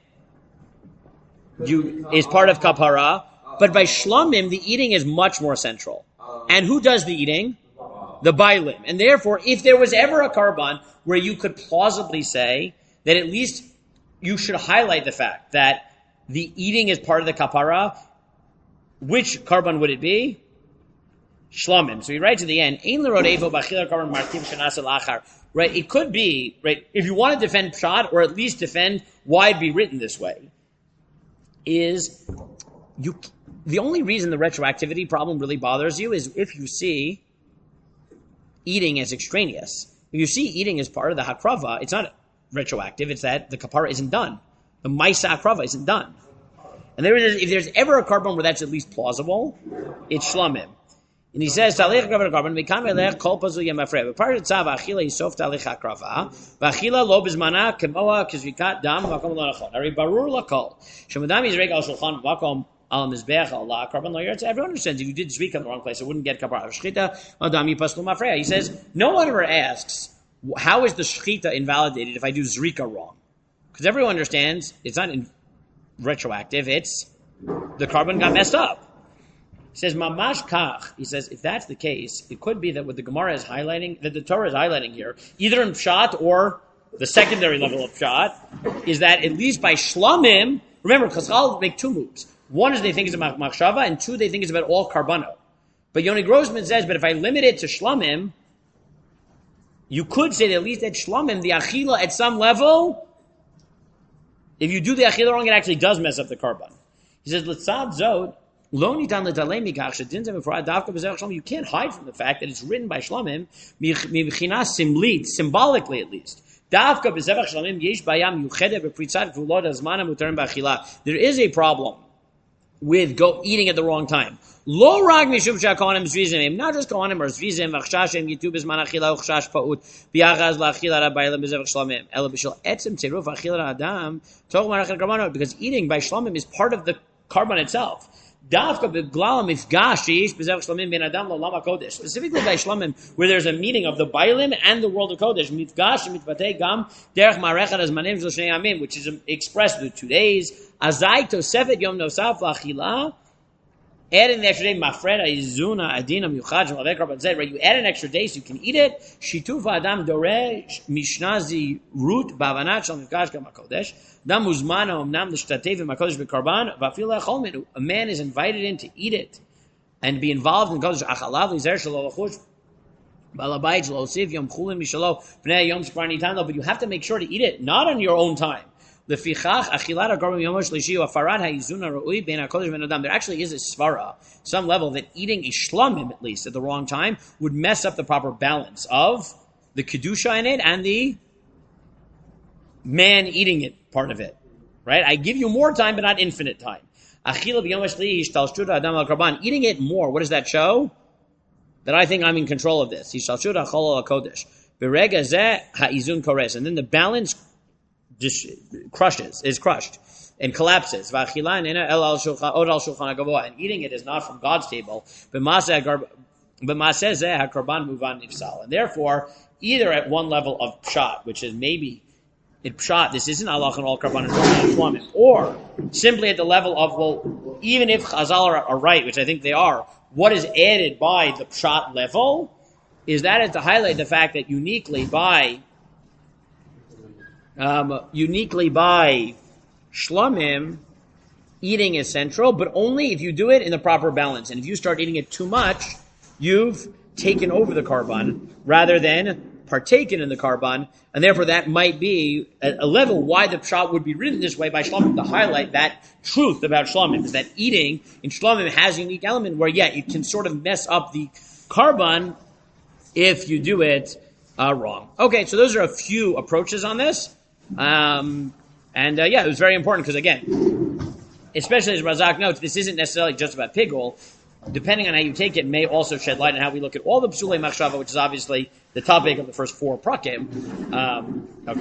you is part of kapara. But by shlamim, the eating is much more central. And who does the eating? The bailim. And therefore, if there was ever a carbon where you could plausibly say that at least you should highlight the fact that the eating is part of the kapara, which carbon would it be? Shlamim. So he writes at the end, Ein l'rodevo b'achila carbon martiv shenas al-achar. Right? It could be, right, if you want to defend Pshat, or at least defend why it'd be written this way, is you... The only reason the retroactivity problem really bothers you is if you see eating as extraneous. If you see eating as part of the hakrava, it's not retroactive, it's that the kapara isn't done. The maisa hakrava isn't done. And there is, if there's ever a carbon where that's at least plausible, it's shlamim. And he says, Talech carbon carbon, Mikam elech kol pazu yemafre. But part of tzav achila yisof talech hakrava, v'achila lo bizmana kemoa kizrikat dam makom lo nachon. Ari barur lakol. Shemadam yizreg al shulchan makom al mizbeach Allah carbon lo yirtz. Everyone understands if you did zrika in the wrong place, it wouldn't get kapara. Shchita adam yipaslu mafreya. He says, no one ever asks, how is the shchita invalidated if I do zrika wrong? Because everyone understands it's not in retroactive, it's the carbon got messed up. He says, Mamash Kach. He says, if that's the case, it could be that what the Gemara is highlighting, that the Torah is highlighting here, either in Pshat or the secondary level of Pshat, is that at least by Shlamim, remember, Chazal make two moves. One is they think it's about Machshava, and two, they think it's about all Karbano. But Yoni Grossman says, but if I limit it to Shlamim, you could say that at least at Shlamim, the Achila at some level, if you do the Achila wrong, it actually does mess up the Karban. He says, L'tzad Zod, Lo nitan l'talei mikach shedinzeh b'frad davka b'zerach shlamim. You can't hide from the fact that it's written by Shlamim, mibchina simlit, symbolically at least. Davka b'zerach shlamim yesh bayam yuchedet b'pritzat gvulot hazman hamutarim b'achila. There is a problem with go eating at the wrong time. Lo rag mishum she'akohanim zvizim, not just kohanim or zvizim v'chshashem yitu b'zman achila uchshash pa'ut b'yachaz la'achila rabayla b'zerach shlamim ela b'shel etzem tziruf achila adam toch marachel karbanot, because eating by Shlamim is part of the carbon itself. Specifically by Shlamim, where there's a meeting of the Bailim and the world of Kodesh, which is expressed with two days. Add an extra day, mafreda izuna adina miyuchad shel avei karban zeh. Right, you add an extra day so you can eat it. Shituf adam doresh mishnazi root bavanat shel mifkash kama kodesh. Adam uzmana omnam l'shtatev v'makodesh b'karban v'afil lechol minu. A man is invited in to eat it and be involved in kodesh achalav lizer shelo lachush balabayit shelo osif yom chulin mishalo bnei yom shkvar nitan lo. But you have to make sure to eat it not on your own time. There actually is a svara, some level, that eating a shlamim, at least, at the wrong time, would mess up the proper balance of the kedusha in it and the man eating it part of it. Right? I give you more time, but not infinite time. Eating it more, what does that show? That I think I'm in control of this. And then the balance just crushes, is crushed, and collapses. And eating it is not from God's table. And therefore, either at one level of pshat, which is maybe in pshat, this isn't Allah and all karban and or simply at the level of, well, even if Chazal are, are right, which I think they are, what is added by the pshat level is that is to highlight the fact that uniquely by Um, uniquely by shlamim, eating is central, but only if you do it in the proper balance. And if you start eating it too much, you've taken over the karban rather than partaken in the karban, and therefore that might be a, a level why the pshat would be written this way by shlamim, to highlight that truth about shlamim, is that eating in shlamim has a unique element where, yeah, it can sort of mess up the karban if you do it uh, wrong. Okay, so those are a few approaches on this. Um, and uh, yeah, it was very important because, again, especially as Razak notes, this isn't necessarily just about pigul. Depending on how you take it, may also shed light on how we look at all the psulei machshava, which is obviously the topic of the first four prakim. Um, okay.